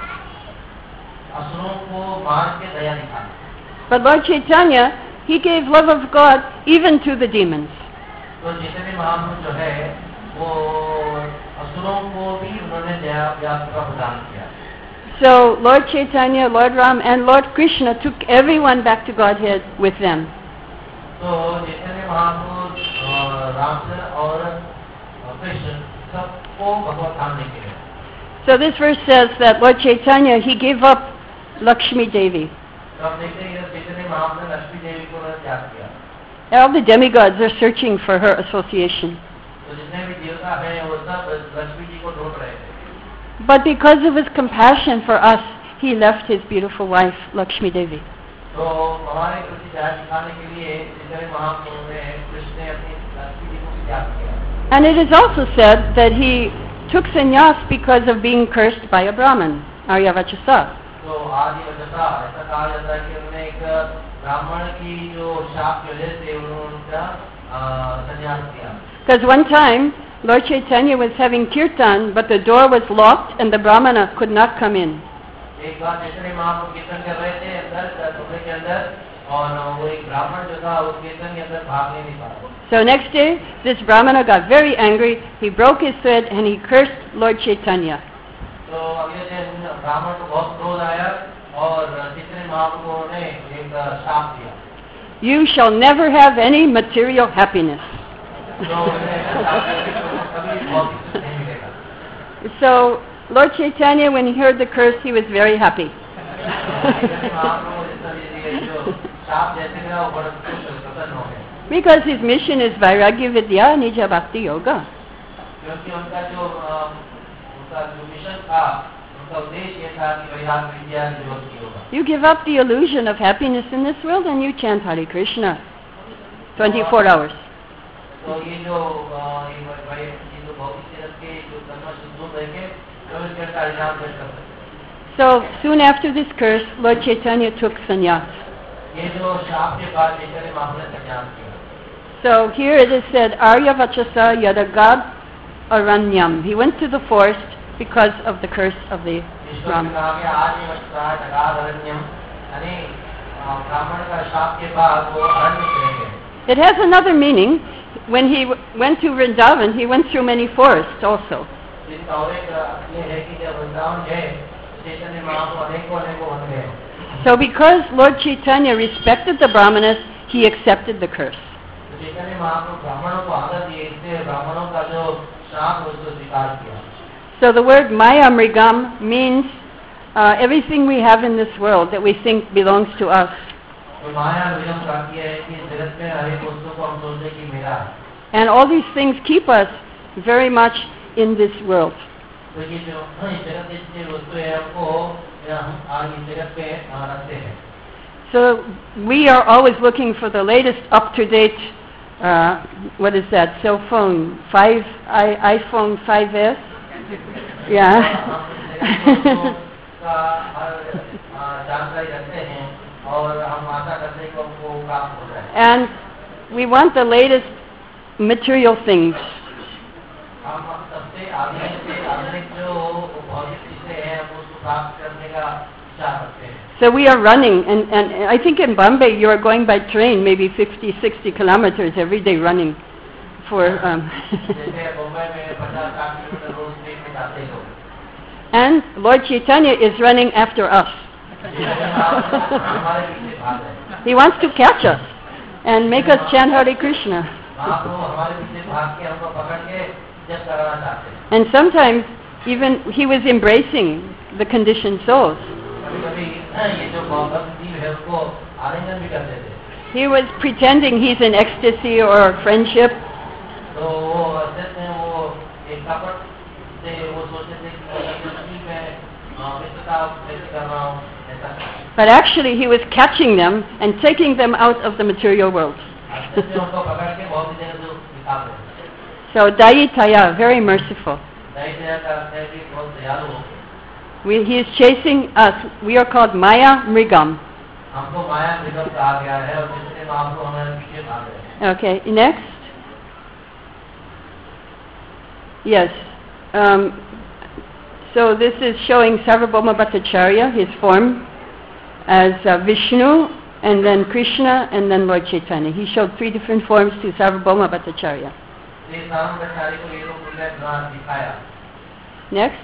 असुरों को मार के दया दिखाते. But Lord Chaitanya, he gave love of God even to the demons. तो चैतन्य महाप्रभु जो है वो असुरों को भी उन्होंने दया व्याप्त का प्रदान किया. So Lord Chaitanya, Lord Ram, and Lord Krishna took everyone back to Godhead with them. तो चैतन्य महाप्रभु रामचंद्र और कृष्ण सबको भगवत धाम लेके गए. So this verse says that Lord Chaitanya, he gave up Lakshmi Devi. तो हम देखते हैं कि चैतन्य महाप्रभु ने लक्ष्मी देवी को त्याग किया. All the demigods are searching for her association. तो जितने भी देवता हैं वो सब लक्ष्मी जी को ढूंढ रहे थे. But because of his compassion for us, he left his beautiful wife, Lakshmi Devi. तो हमारे प्रति दया दिखाने के लिए चैतन्य महाप्रभु ने कृष्ण ने अपनी लक्ष्मी जी को त्याग किया. And it is also said that he took sannyas because of being cursed by a Brahmin, Aryavachasa. तो आर्यवचसा ऐसा कहा जाता है कि उन्होंने एक ब्राह्मण की जो शाप की वजह से उन्होंने उनका संन्यास किया. Because one time, Lord Chaitanya was having kirtan, but the door was locked and the Brahmana could not come in. एक बार चैतन्य महाप्रभु कीर्तन कर रहे थे अंदर कमरे के अंदर, और वो एक ब्राह्मण जो था उस कीर्तन के अंदर भागने नहीं पाया. So next day, this Brahmana got very angry, he broke his thread and he cursed Lord Chaitanya. तो अगले दिन ब्राह्मण को बहुत क्रोध आया और चैतन्य महाप्रभु ने एक शाप दिया. You shall never have any material happiness. तो कभी भौतिक सुख नहीं मिलेगा. So Lord Chaitanya, when he heard the curse, he was very happy. Chaitanya Mahaprabhu ने जो शाप जैसे मिला वो बड़ा प्रसन्न हो गए. Because his mission is Vairagya Vidya Nija Bhakti Yoga. क्योंकि उनका जो मिशन था, उनका उद्देश्य ये था कि वैराग्य विद्या योग की होगा. You give up the illusion of happiness in this world and you chant Hare Krishna 24 hours. तो ये जो भौतिक जगत के जो कर्म से दूर रह के 24 घंटा हरिनाम कर सकते. So soon after this curse, Lord Chaitanya took sannyas. ये जो शाप के बाद चैतन्य महाप्रभु ने संन्यास किया. So here it is said, Aryavachasa Yadagad Aranyam. He went to the forest because of the curse of the Brahman. It has another meaning. When he went to Vrindavan, he went through many forests also. So because Lord Chaitanya respected the Brahmanas, he accepted the curse. So the word Maya Mrigam means everything we have in this world that we think belongs to us. And all these things keep us very much in this world. So we are always looking for the latest up-to-date, what is that, cell phone, iPhone 5S? Yeah. And we want the latest material things. हम सबसे आधुनिक जो भौतिक चीजें हैं हम उसको प्राप्त करने का इच्छा रखते हैं. So we are running, and I think in Bombay you are going by train, maybe 50, 60 kilometers every day running for. जैसे मुंबई में 50-60 किलोमीटर रोज ट्रेन में जाते हो. And Lord Chaitanya is running after us. हमारे पीछे भाग रहे हैं. He wants to catch us and make us chant Hare Krishna. महाप्रभु हमारे पीछे भाग के हमको पकड़ के जप कराना चाहते हैं. And sometimes even he was embracing the conditioned souls. कभी-कभी ये जो भक्त जीव है उसको आलिंगन भी करते थे. He was pretending he's in ecstasy or friendship. तो वो असल में वो एक कपट से वो सोचते थे कि मैं मित्रता व्यक्त कर रहा हूँ ऐसा. But actually he was catching them and taking them out of the material world. असल में उनको पकड़ के बहुत ही देर से निकाल रहे. So Dayitaya, very merciful. दैत्य का अर्थ है कि बहुत दयालु हो. He is chasing us. We are called Maya Mrigam. हमको माया मृगम कहा गया है और इसलिए आपको हमारे पीछे भाग रहे हैं. Okay, next. Yes. So this is showing Sarvabhauma Bhattacharya, his form as Vishnu, and then Krishna, and then Lord Chaitanya. He showed 3 different forms to Sarvabhauma Bhattacharya. Next.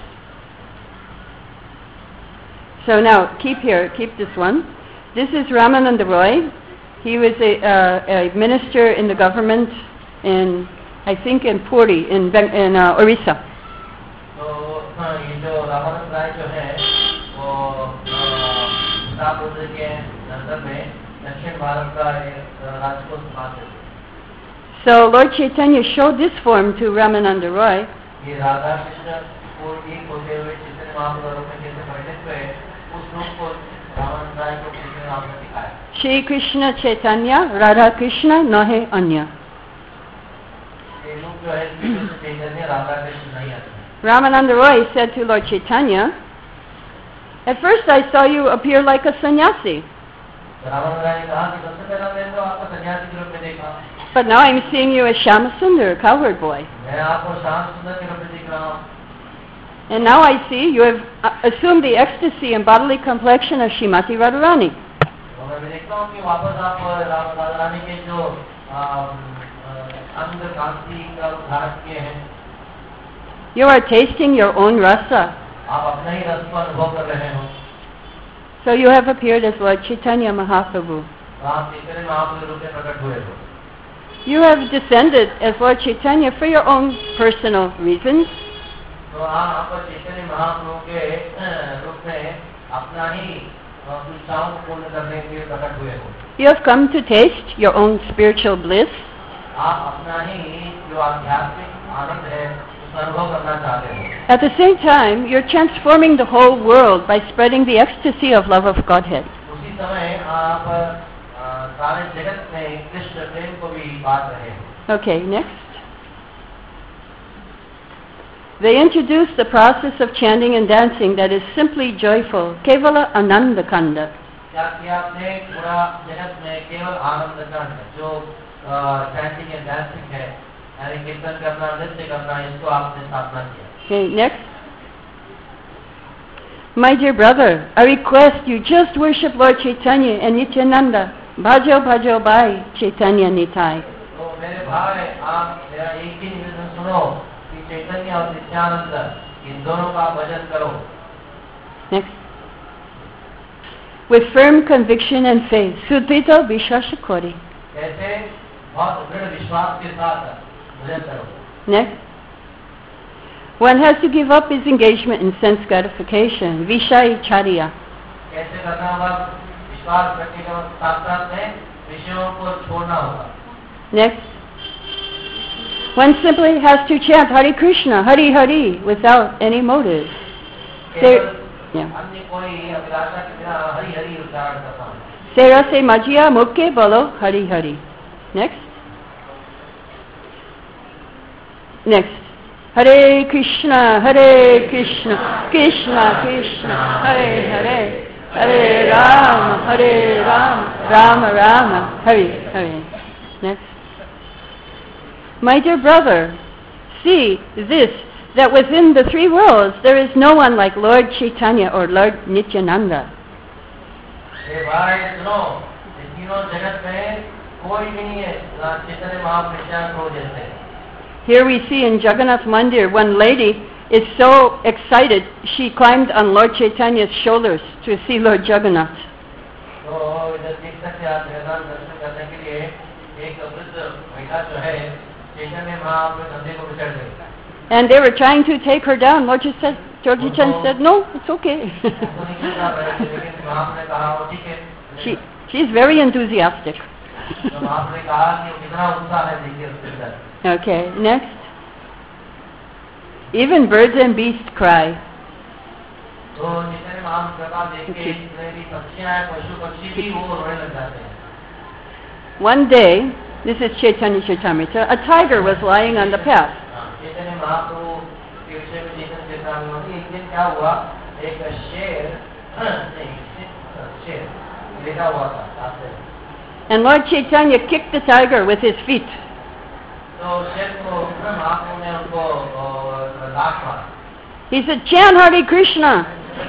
So now, keep this one. This is Ramananda Roy. He was a minister in the government in, I think, in Puri, in Orissa. So, ये जो रामानंद राय जो है, वो उत्तर के अंदर में दक्षिण भारत का राजकोष पात्र. So Lord Chaitanya showed this form to Ramananda Roy. ये राधा कृष्ण को एक होते हुए चैतन्य महाप्रभु में जैसे परिणत हुए, उस रूप को रामानंद राय को चैतन्य महाप्रभु ने दिखाया. Shri Krishna Chaitanya, Radha Krishna, nahe anya. ये रूप जो है चैतन्य राधा कृष्ण नहीं आते. Ramananda Roy said to Lord Chaitanya, "At first I saw you appear like a sannyasi, Ramanand राय ने कहा कि सबसे पहला मैंने तो आपको सन्यासी के रूप में देखा. but now I'm seeing you as Shyamasundar, cowherd boy. मैं आपको श्याम सुंदर के रूप में देख रहा हूँ. And now I see you have assumed the ecstasy and bodily complexion of Srimati Radharani. तो मैं देखता हूँ कि वापस आप राधा रानी के जो अंग कांति का धारण किए हैं. You are tasting your own rasa. आप अपना ही रस को अनुभव कर रहे हो. So you have appeared as Lord Chaitanya Mahaprabhu. तो आप चैतन्य महाप्रभु रूप में प्रकट हुए हो. You have descended as Lord Chaitanya for your own personal reasons. तो आप चैतन्य महाप्रभु के रूप में अपना ही इच्छाओं को पूर्ण करने के लिए प्रकट हुए हो. You have come to taste your own spiritual bliss. आप अपना ही जो आध्यात्मिक आनंद है उसका अनुभव करना चाहते हो. At the same time, you're transforming the whole world by spreading the ecstasy of love of Godhead. उसी समय आप सारे जगत में कृष्ण प्रेम को भी बांट रहे हैं. Okay, next. They introduced the process of chanting and dancing that is simply joyful, Kevala Ananda Kanda. क्या किया आपने? पूरा जगत में केवल आनंद कांड जो चैंटिंग एंड डांसिंग है, यानी कीर्तन करना, नृत्य करना, इसको आपने स्थापना किया. Okay, next. My dear brother, I request you just worship Lord Chaitanya and Nityananda. Bhajo Bhajo Bhai Chaitanya Nitai. तो मेरे भाई, आप मेरा एक ही निवेदन सुनो कि चैतन्य और नित्यानंद इन दोनों का भजन करो. Next. With firm conviction and faith, Sudhita Vishwashakori. कैसे? बहुत दृढ़ विश्वास के साथ भजन करो. Next. One has to give up his engagement in sense gratification, Vishai Charya. कैसे करना होगा? विश्वास रखने के साथ-साथ में विषयों को छोड़ना होगा. Next. One simply has to chant Hare Krishna, Hari Hari, without any motive. अन्य कोई अभिलाषा के बिना हरि हरि उच्चारण करता हूँ. Sera se majia mukke bolo Hari Hari. Next. Next. Hare Krishna, Krishna Krishna, Hare Hare, Hare Rama, Rama Rama, Hare Hare. Next. My dear brother, see this, that within the three worlds there is no one like Lord Chaitanya or Lord Nityananda. ए भाई सुनो, इस तीनों जगत में कोई भी नहीं है चैतन्य महाप्रभु जैसे. Here we see in Jagannath Mandir, one lady is so excited, she climbed on Lord Chaitanya's shoulders to see Lord Jagannath. तो इधर देख सकते हैं आप जगन्नाथ दर्शन करने के लिए एक वृद्ध महिला जो है चैतन्य महाप्रभु कंधे को चढ़ गई. And they were trying to take her down. Lord Chaitanya said, no, it's okay. She's very enthusiastic. Okay, next. Even birds and beasts cry. One day, this is Chaitanya Charitamrita, a tiger was lying on the path. And Lord Chaitanya kicked the tiger with his feet. He said, chant Hare Krishna.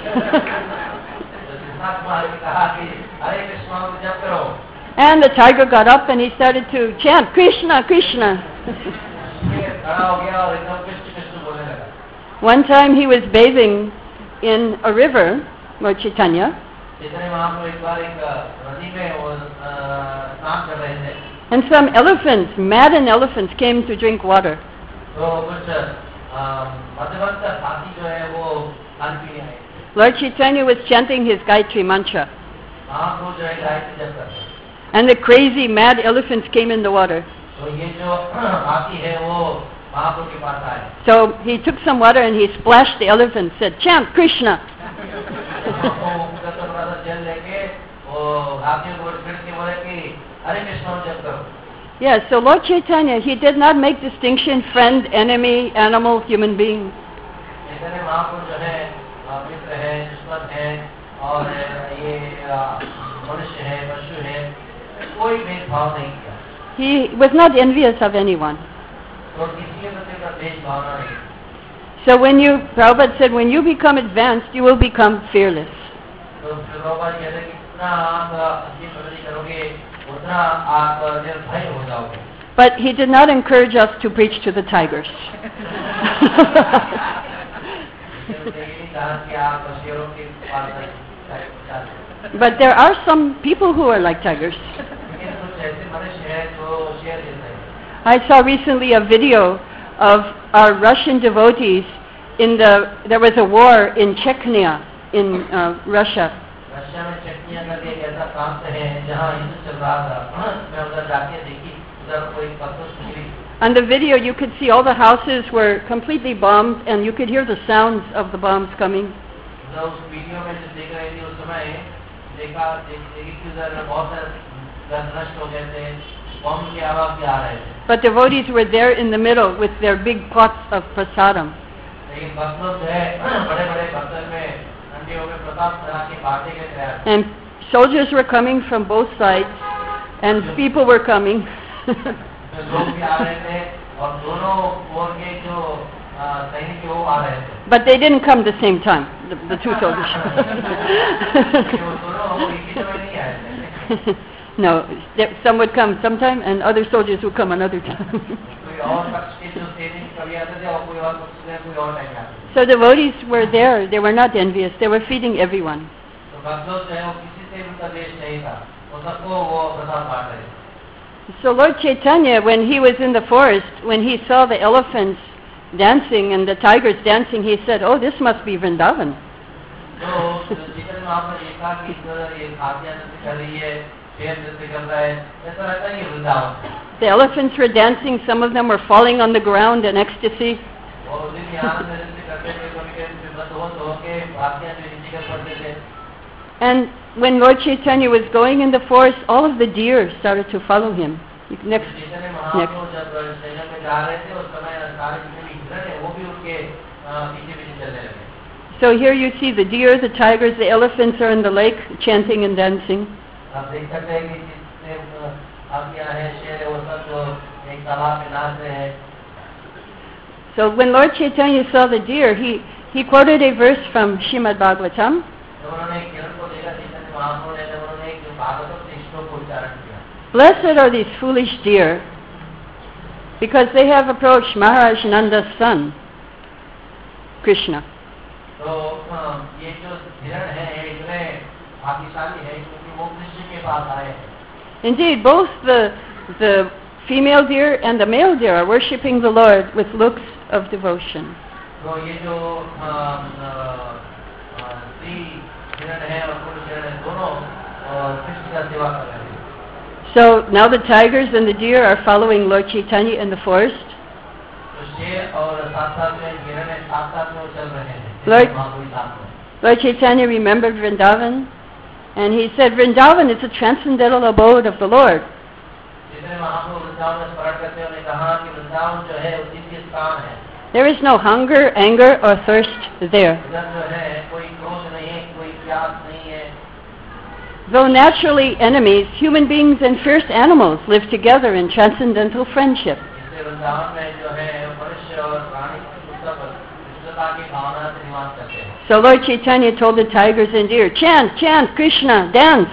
And the tiger got up and he started to chant Krishna, Krishna. One time he was bathing in a river, Lord Chaitanya, and some elephants, maddened elephants, came to drink water. Lord Chaitanya was chanting his Gayatri mantra. And the crazy, mad elephants came in the water. So he took some water and he splashed the elephant, said, chant Krishna. Yes, so Lord Chaitanya, he did not make distinction, friend, enemy, animal, human being. He was not envious of anyone. So when you, Prabhupada said, when you become advanced, you will become fearless. But he did not encourage us to preach to the tigers. But there are some people who are like tigers. I saw recently a video of our Russian devotees there was a war in Chechnya in Russia. On the video you could see all the houses were completely bombed and you could hear the sounds of the bombs coming. But devotees were there in the middle with their big pots of prasadam. And soldiers were coming from both sides, and people were coming. But they didn't come the same time, the two soldiers. No, some would come sometime and other soldiers would come another time. So devotees were there, they were not envious, they were feeding everyone. So Lord Chaitanya, when he was in the forest, when he saw the elephants dancing and the tigers dancing, he said, oh, this must be Vrindavan. The elephants were dancing, some of them were falling on the ground in ecstasy. And when Lord Chaitanya was going in the forest, all of the deer started to follow him. Next. So here you see the deer, the tigers, the elephants are in the lake chanting and dancing. हाथियां हैं, शेर है, वो सब जो एक तालाब में नाच रहे हैं। So when Lord Chaitanya saw the deer, he quoted a verse from Srimad Bhagavatam. तो उन्होंने किरण को देखा, चैतन्य महाप्रभु ने, उन्होंने एक भागवत से श्लोक को उच्चारण किया। Blessed are these foolish deer, because they have approached Maharaj Nanda's son, Krishna. तो ये जो हिरण है इतने भाग्यशाली है क्योंकि वो कृष्ण के पास आए हैं। Indeed, both the female deer and the male deer are worshipping the Lord with looks of devotion. तो ये जो स्त्री हिरण है और पुरुष हिरण है दोनों कृष्ण का सेवा कर रहे हैं। So now the tigers and the deer are following Lord Chaitanya in the forest. तो शेर और साथ-साथ में हिरण है, साथ-साथ में वो चल रहे हैं। Lord Chaitanya remembered Vrindavan, and he said, Vrindavan is a transcendental abode of the Lord. There is no hunger, anger, or thirst there. Though naturally enemies, human beings and fierce animals live together in transcendental friendship. So Lord Chaitanya told the tigers and deer, chant, chant, Krishna, dance.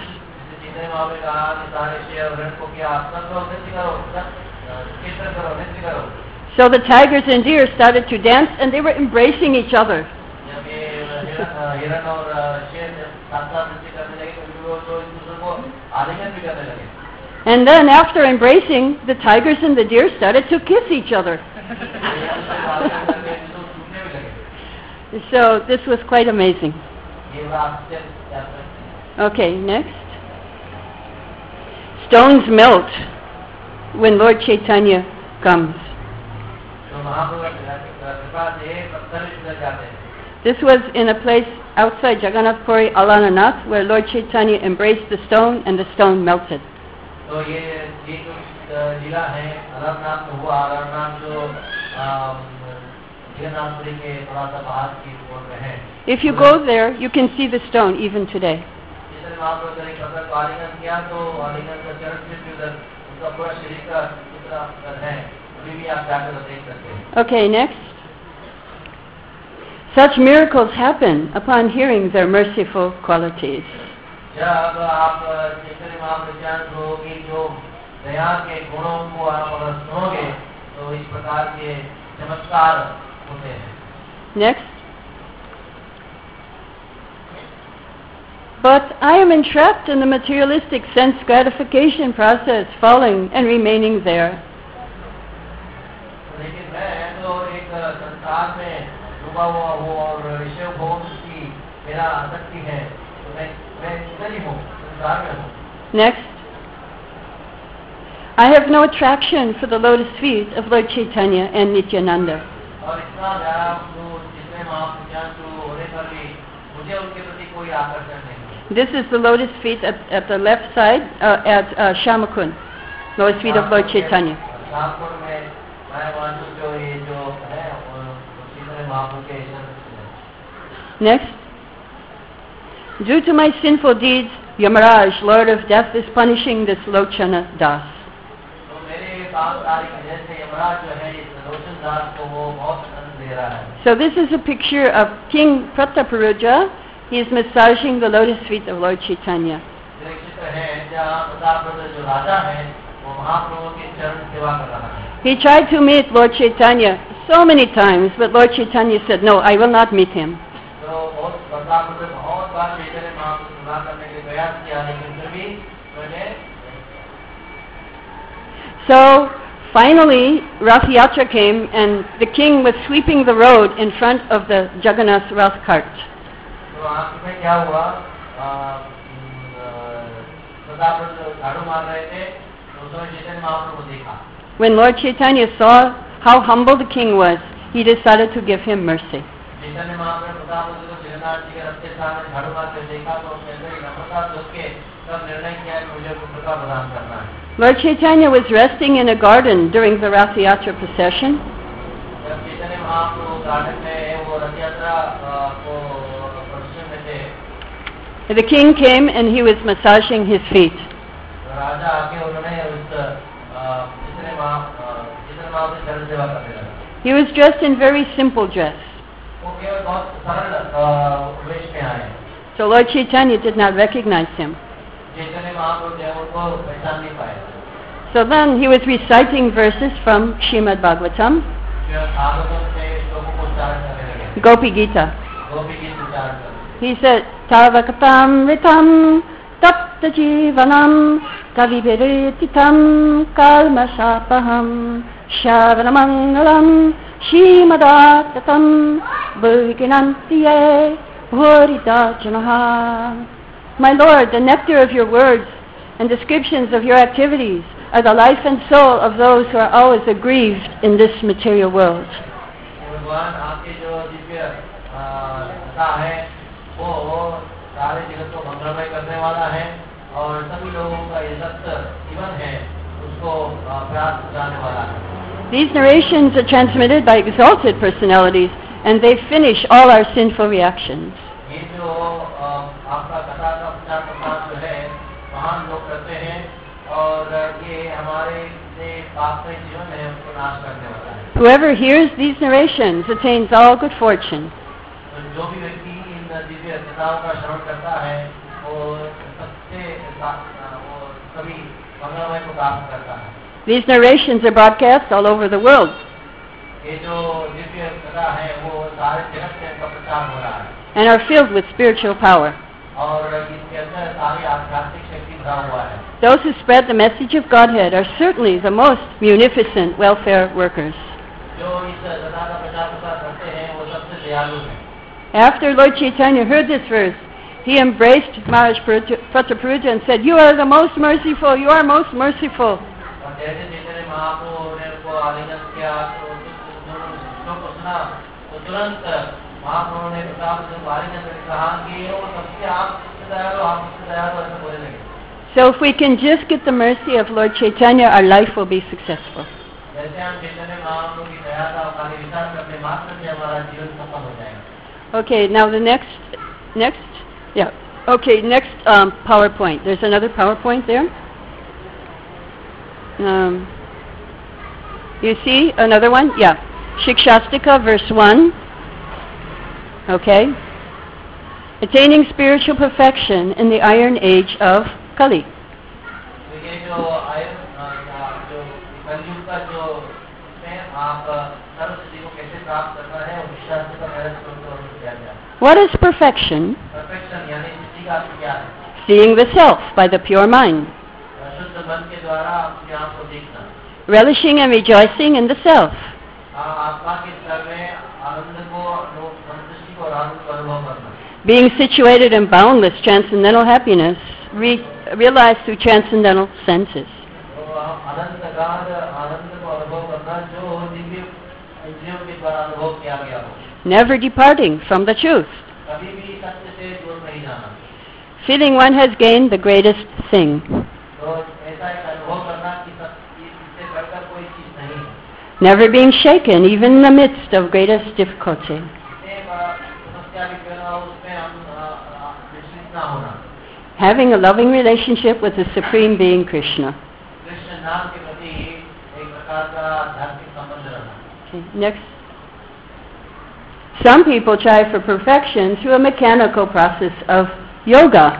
So the tigers and deer started to dance and they were embracing each other. And then after embracing, the tigers and the deer started to kiss each other. So this was quite amazing. Okay, next. Stones melt when Lord Chaitanya comes. This was in a place outside Jagannath Puri, Alananath, where Lord Chaitanya embraced the stone and the stone melted. If you go there, you can see the stone even today. Okay, next. Such miracles happen upon hearing their merciful qualities. Next. But I am entrapped in the materialistic sense gratification process, falling and remaining there. Next. I have no attraction for the lotus feet of Lord Chaitanya and Nityananda. This is the lotus feet at the left side, at Shamakund, lotus feet of Lord Chaitanya. Next. Due to my sinful deeds, Yamaraj, Lord of Death, is punishing this Lochana Das. So this is a picture of King Prataparuja. He is massaging the lotus feet of Lord Chaitanya. He tried to meet Lord Chaitanya so many times, but Lord Chaitanya said, no, I will not meet him. So finally, Rath Yatra came, and the king was sweeping the road in front of the Jagannath Rath cart. When Lord Chaitanya saw how humble the king was, he decided to give him mercy. Lord Chaitanya was resting in a garden during the Rath Yatra procession. The king came and he was massaging his feet. राजा आके उन्होंने उस जितने माँ से चरण सेवा करने लगा। He was dressed in very simple dress. वो केवल बहुत सरल वेश में आए। So Lord Chaitanya did not recognize him. Chaitanya Mahaprabhu जो उनको पहचान नहीं पाए। So then he was reciting verses from Srimad Bhagavatam, Gopi Gita. He said, Tavakatam ritam tapta jivanam kavibirititam kalmasapaham Shavanamangalam Shimadatam Bhuginantiye Bhuridajanaha. My Lord, the nectar of your words and descriptions of your activities are the life and soul of those who are always aggrieved in this material world. These narrations are transmitted by exalted personalities, and they finish all our sinful reactions. Whoever hears these narrations attains all good fortune. These narrations are broadcast all over the world. And are filled with spiritual power. Those who spread the message of Godhead are certainly the most munificent welfare workers. After Lord Chaitanya heard this verse, he embraced Maharaj Pratapuruja and said, "You are the most merciful, you are most merciful." So if we can just get the mercy of Lord Chaitanya, our life will be successful. Okay, now the next, PowerPoint. There's another PowerPoint there. You see another one? Yeah. Shikshastika, verse 1. Okay. Attaining spiritual perfection in the iron age of Kali. What is perfection? Seeing the self by the pure mind. Relishing and rejoicing in the self. Being situated in boundless transcendental happiness, realized through transcendental senses. Never departing from the truth. Feeling one has gained the greatest thing. Never being shaken, even in the midst of greatest difficulty. Having a loving relationship with the Supreme Being Krishna. Okay, next. Some people try for perfection through a mechanical process of yoga.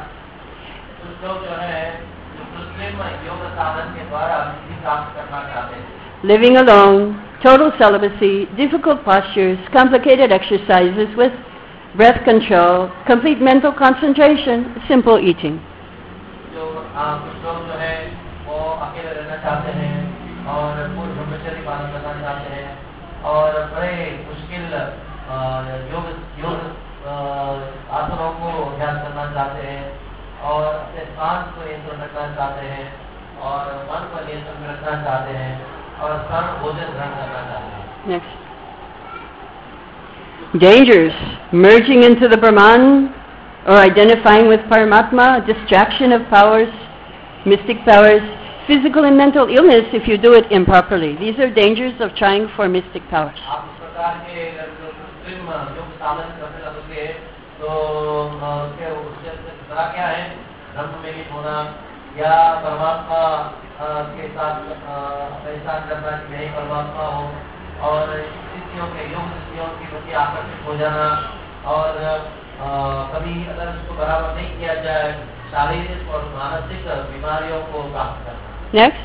Living alone, total celibacy, difficult postures, complicated exercises with breath control, complete mental concentration, simple eating. Next. Dangers: merging into the Brahman or identifying with Paramatma, distraction of powers, mystic powers, physical and mental illness if you do it improperly. These are dangers of trying for mystic powers. या परमात्मा के साथ ऐसा करना कि नहीं परमात्मा हो, और स्थितियों के योग स्थितियों की प्रति आकर्षित हो जाना, और कभी अगर उसको बराबर नहीं किया जाए शारीरिक और मानसिक बीमारियों को प्राप्त करना। Next.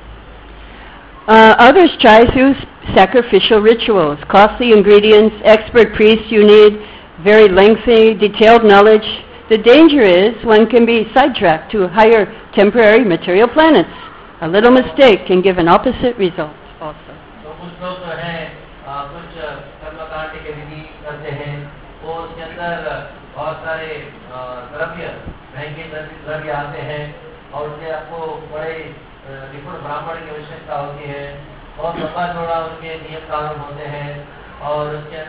Others try through sacrificial rituals, costly ingredients, expert priests you need, very lengthy, detailed knowledge. The danger is one can be sidetracked to higher temporary material planets. A little mistake can give an opposite result also. तो कुछ लोग जो हैं कुछ कर्मकांड के विधि करते हैं, वो उसके अंदर बहुत सारे द्रव्य, महंगे द्रव्य आते हैं, और उसके आपको बड़े निपुण ब्राह्मण की आवश्यकता होती है, बहुत लंबा चौड़ा उनके नियम कानून होते हैं, और उसके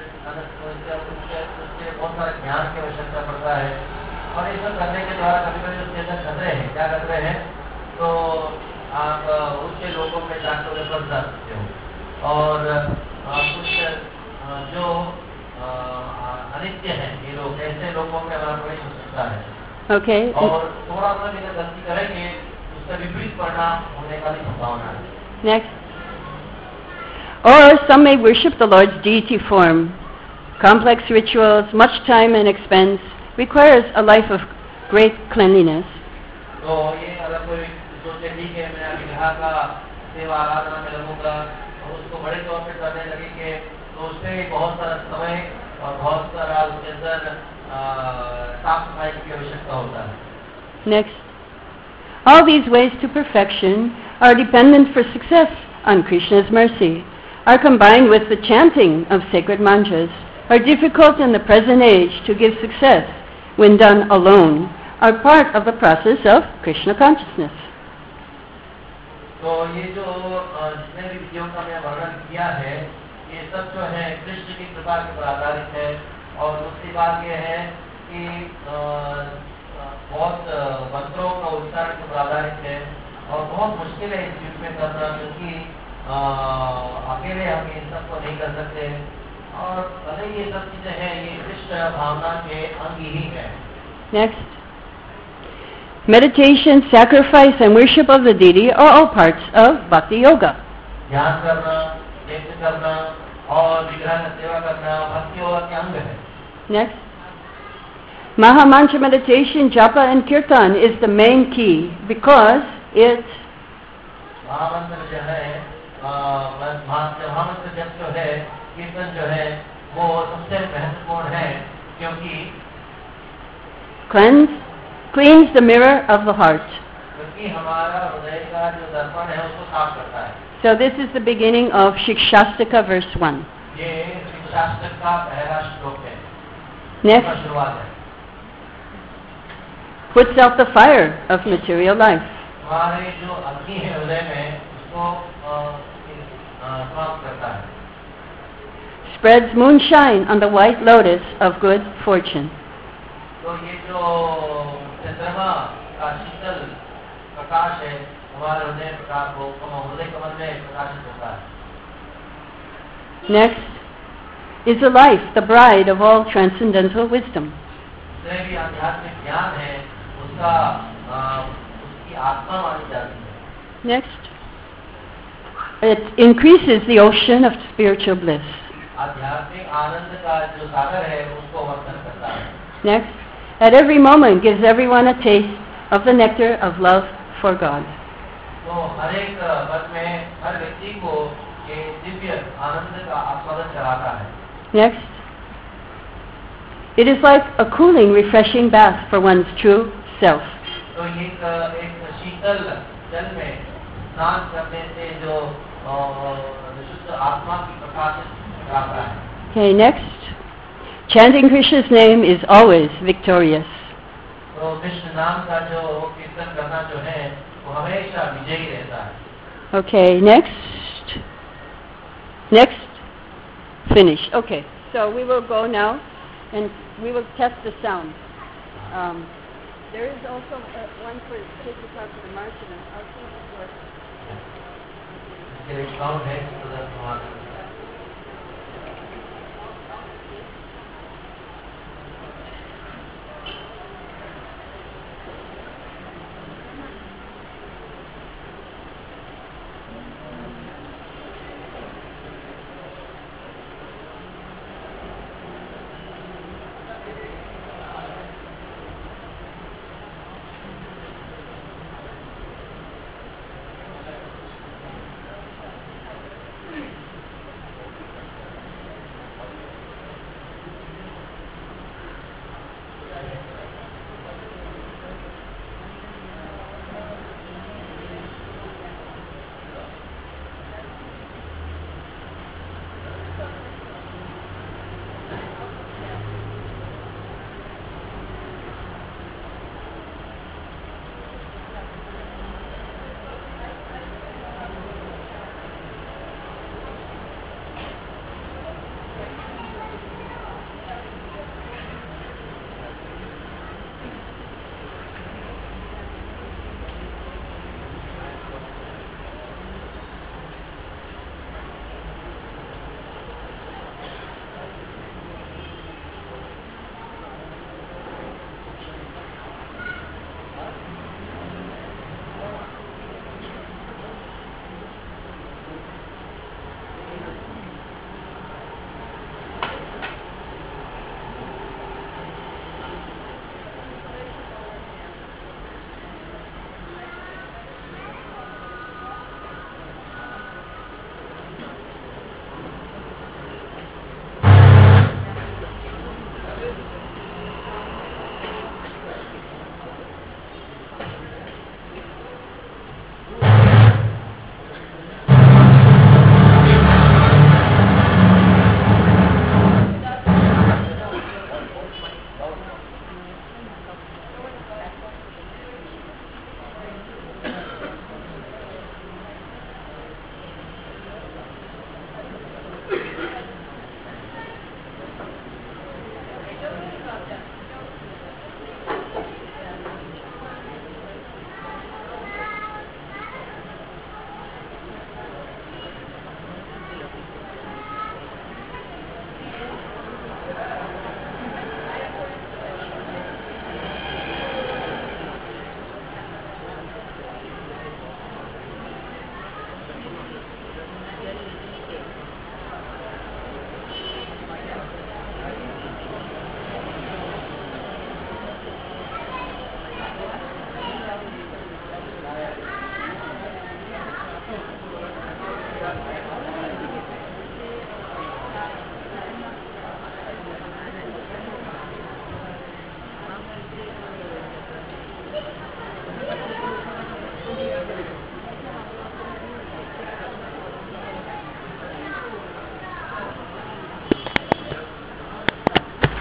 बहुत सारे ज्ञान की आवश्यकता पड़ता है, और ये सब करने के द्वारा कभी कभी उसके अंदर खतरे हैं। क्या खतरे हैं? तो आप उसके लोगों में जाकर फंस जा सकते हो, और कुछ जो अनित्य हैं ये लोग, ऐसे लोगों में हमारा प्रवेश हो सकता है। Okay. और थोड़ा सा भी गलती करेंगे उसका विपरीत परिणाम होने का भी संभावना है। Next. Or some may worship the Lord's deity form. Complex rituals, much time and expense, requires a life of great cleanliness. तो ये अगर कोई सोचे ठीक है मैं विग्रह का सेवा आराधना में लगूंगा और उसको बड़े तौर पे करने लगेंगे, तो उसमें बहुत सारा समय और बहुत सारा उसके अंदर साफ सफाई की आवश्यकता होता है। Next. All these ways to perfection are dependent for success on Krishna's mercy, are combined with the chanting of sacred mantras, are difficult in the present age to give success when done alone, are part of the process of Krishna consciousness. तो ये जो जितने भी विधियों का मैं वर्णन किया है, ये सब जो है कृष्ण की कृपा के पर आधारित है, और दूसरी बात ये है कि बहुत मंत्रों का उच्चारण के पर आधारित है, और बहुत मुश्किल है इस युग में करना, क्योंकि अकेले हम इन सबको नहीं कर सकते, और भले ये सब चीजें हैं ये कृष्ण भावना के अंग ही है। Next. Meditation, sacrifice and worship of the deity are all parts of Bhakti Yoga. ध्यान करना, यज्ञ करना और विग्रह की सेवा करना भक्ति योगा के अंग है। Next. Mahamantra meditation, japa and kirtan is the main key because it महामंत्र जो है महामंत्र जप जो है, कीर्तन जो है, वो सबसे महत्वपूर्ण है, क्योंकि cleans the mirror of the heart. क्योंकि हमारा हृदय का जो दर्पण है उसको साफ करता है। So this is the beginning of Shikshastika verse 1. ये शिक्षाष्टक का पहला श्लोक है। Next. शुरुआत है। Puts out the fire of material life. हमारे जो अग्नि है हृदय में उसको समाप्त करता है। Spreads moonshine on the white lotus of good fortune. तो ये जो चंद्रमा का शीतल प्रकाश है हमारे हृदय प्रकाश को हृदय कमल में प्रकाशित होता है। Next is a life, the bride of all transcendental wisdom. जितने भी आध्यात्मिक ज्ञान है उसका उसकी आत्मा मानी जाती है। Next, it increases the ocean of spiritual bliss. आध्यात्मिक आनंद का जो सागर है उसको वर्धन करता है। Next, at every moment gives everyone a taste of the nectar of love for God. तो हर एक पल में हर व्यक्ति को ये दिव्य आनंद का आस्वादन कराता है। Next, it is like a cooling, refreshing bath for one's true self. तो ये एक शीतल जल में स्नान करने से जो शुद्ध आत्मा की प्रकाशित कराता है। Okay, next, chanting Krishna's name is always victorious. तो कृष्ण नाम का जो कीर्तन करना जो है वो हमेशा विजयी रहता है। Okay, next, finish. Okay, so we will go now and we will test the sound. There is also one for take this out to the margin. I'll see if it works. इसके लिए sound है प्रदर्शन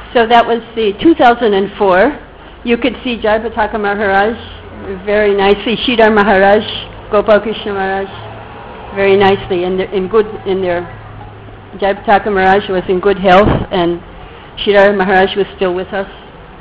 So that was the 2004. You could see Jayapataka Maharaj very nicely, Sridhar Maharaj, Gopal Krishna Maharaj, very nicely, Jayapataka Maharaj was in good health, and Sridhar Maharaj was still with us.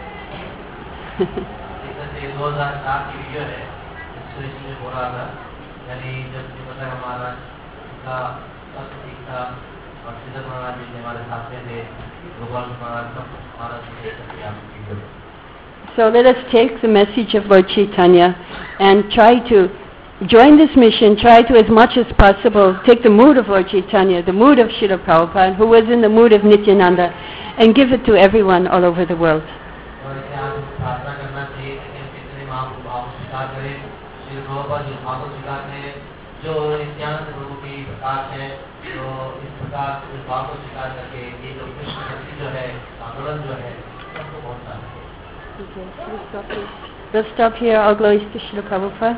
So let us take the message of Lord Chaitanya and try to join this mission, try to as much as possible take the mood of Lord Chaitanya, the mood of Srila Prabhupada, who was in the mood of Nityananda, and give it to everyone all over the world. Okay, we'll stop here. All glories to Srila Prabhupada.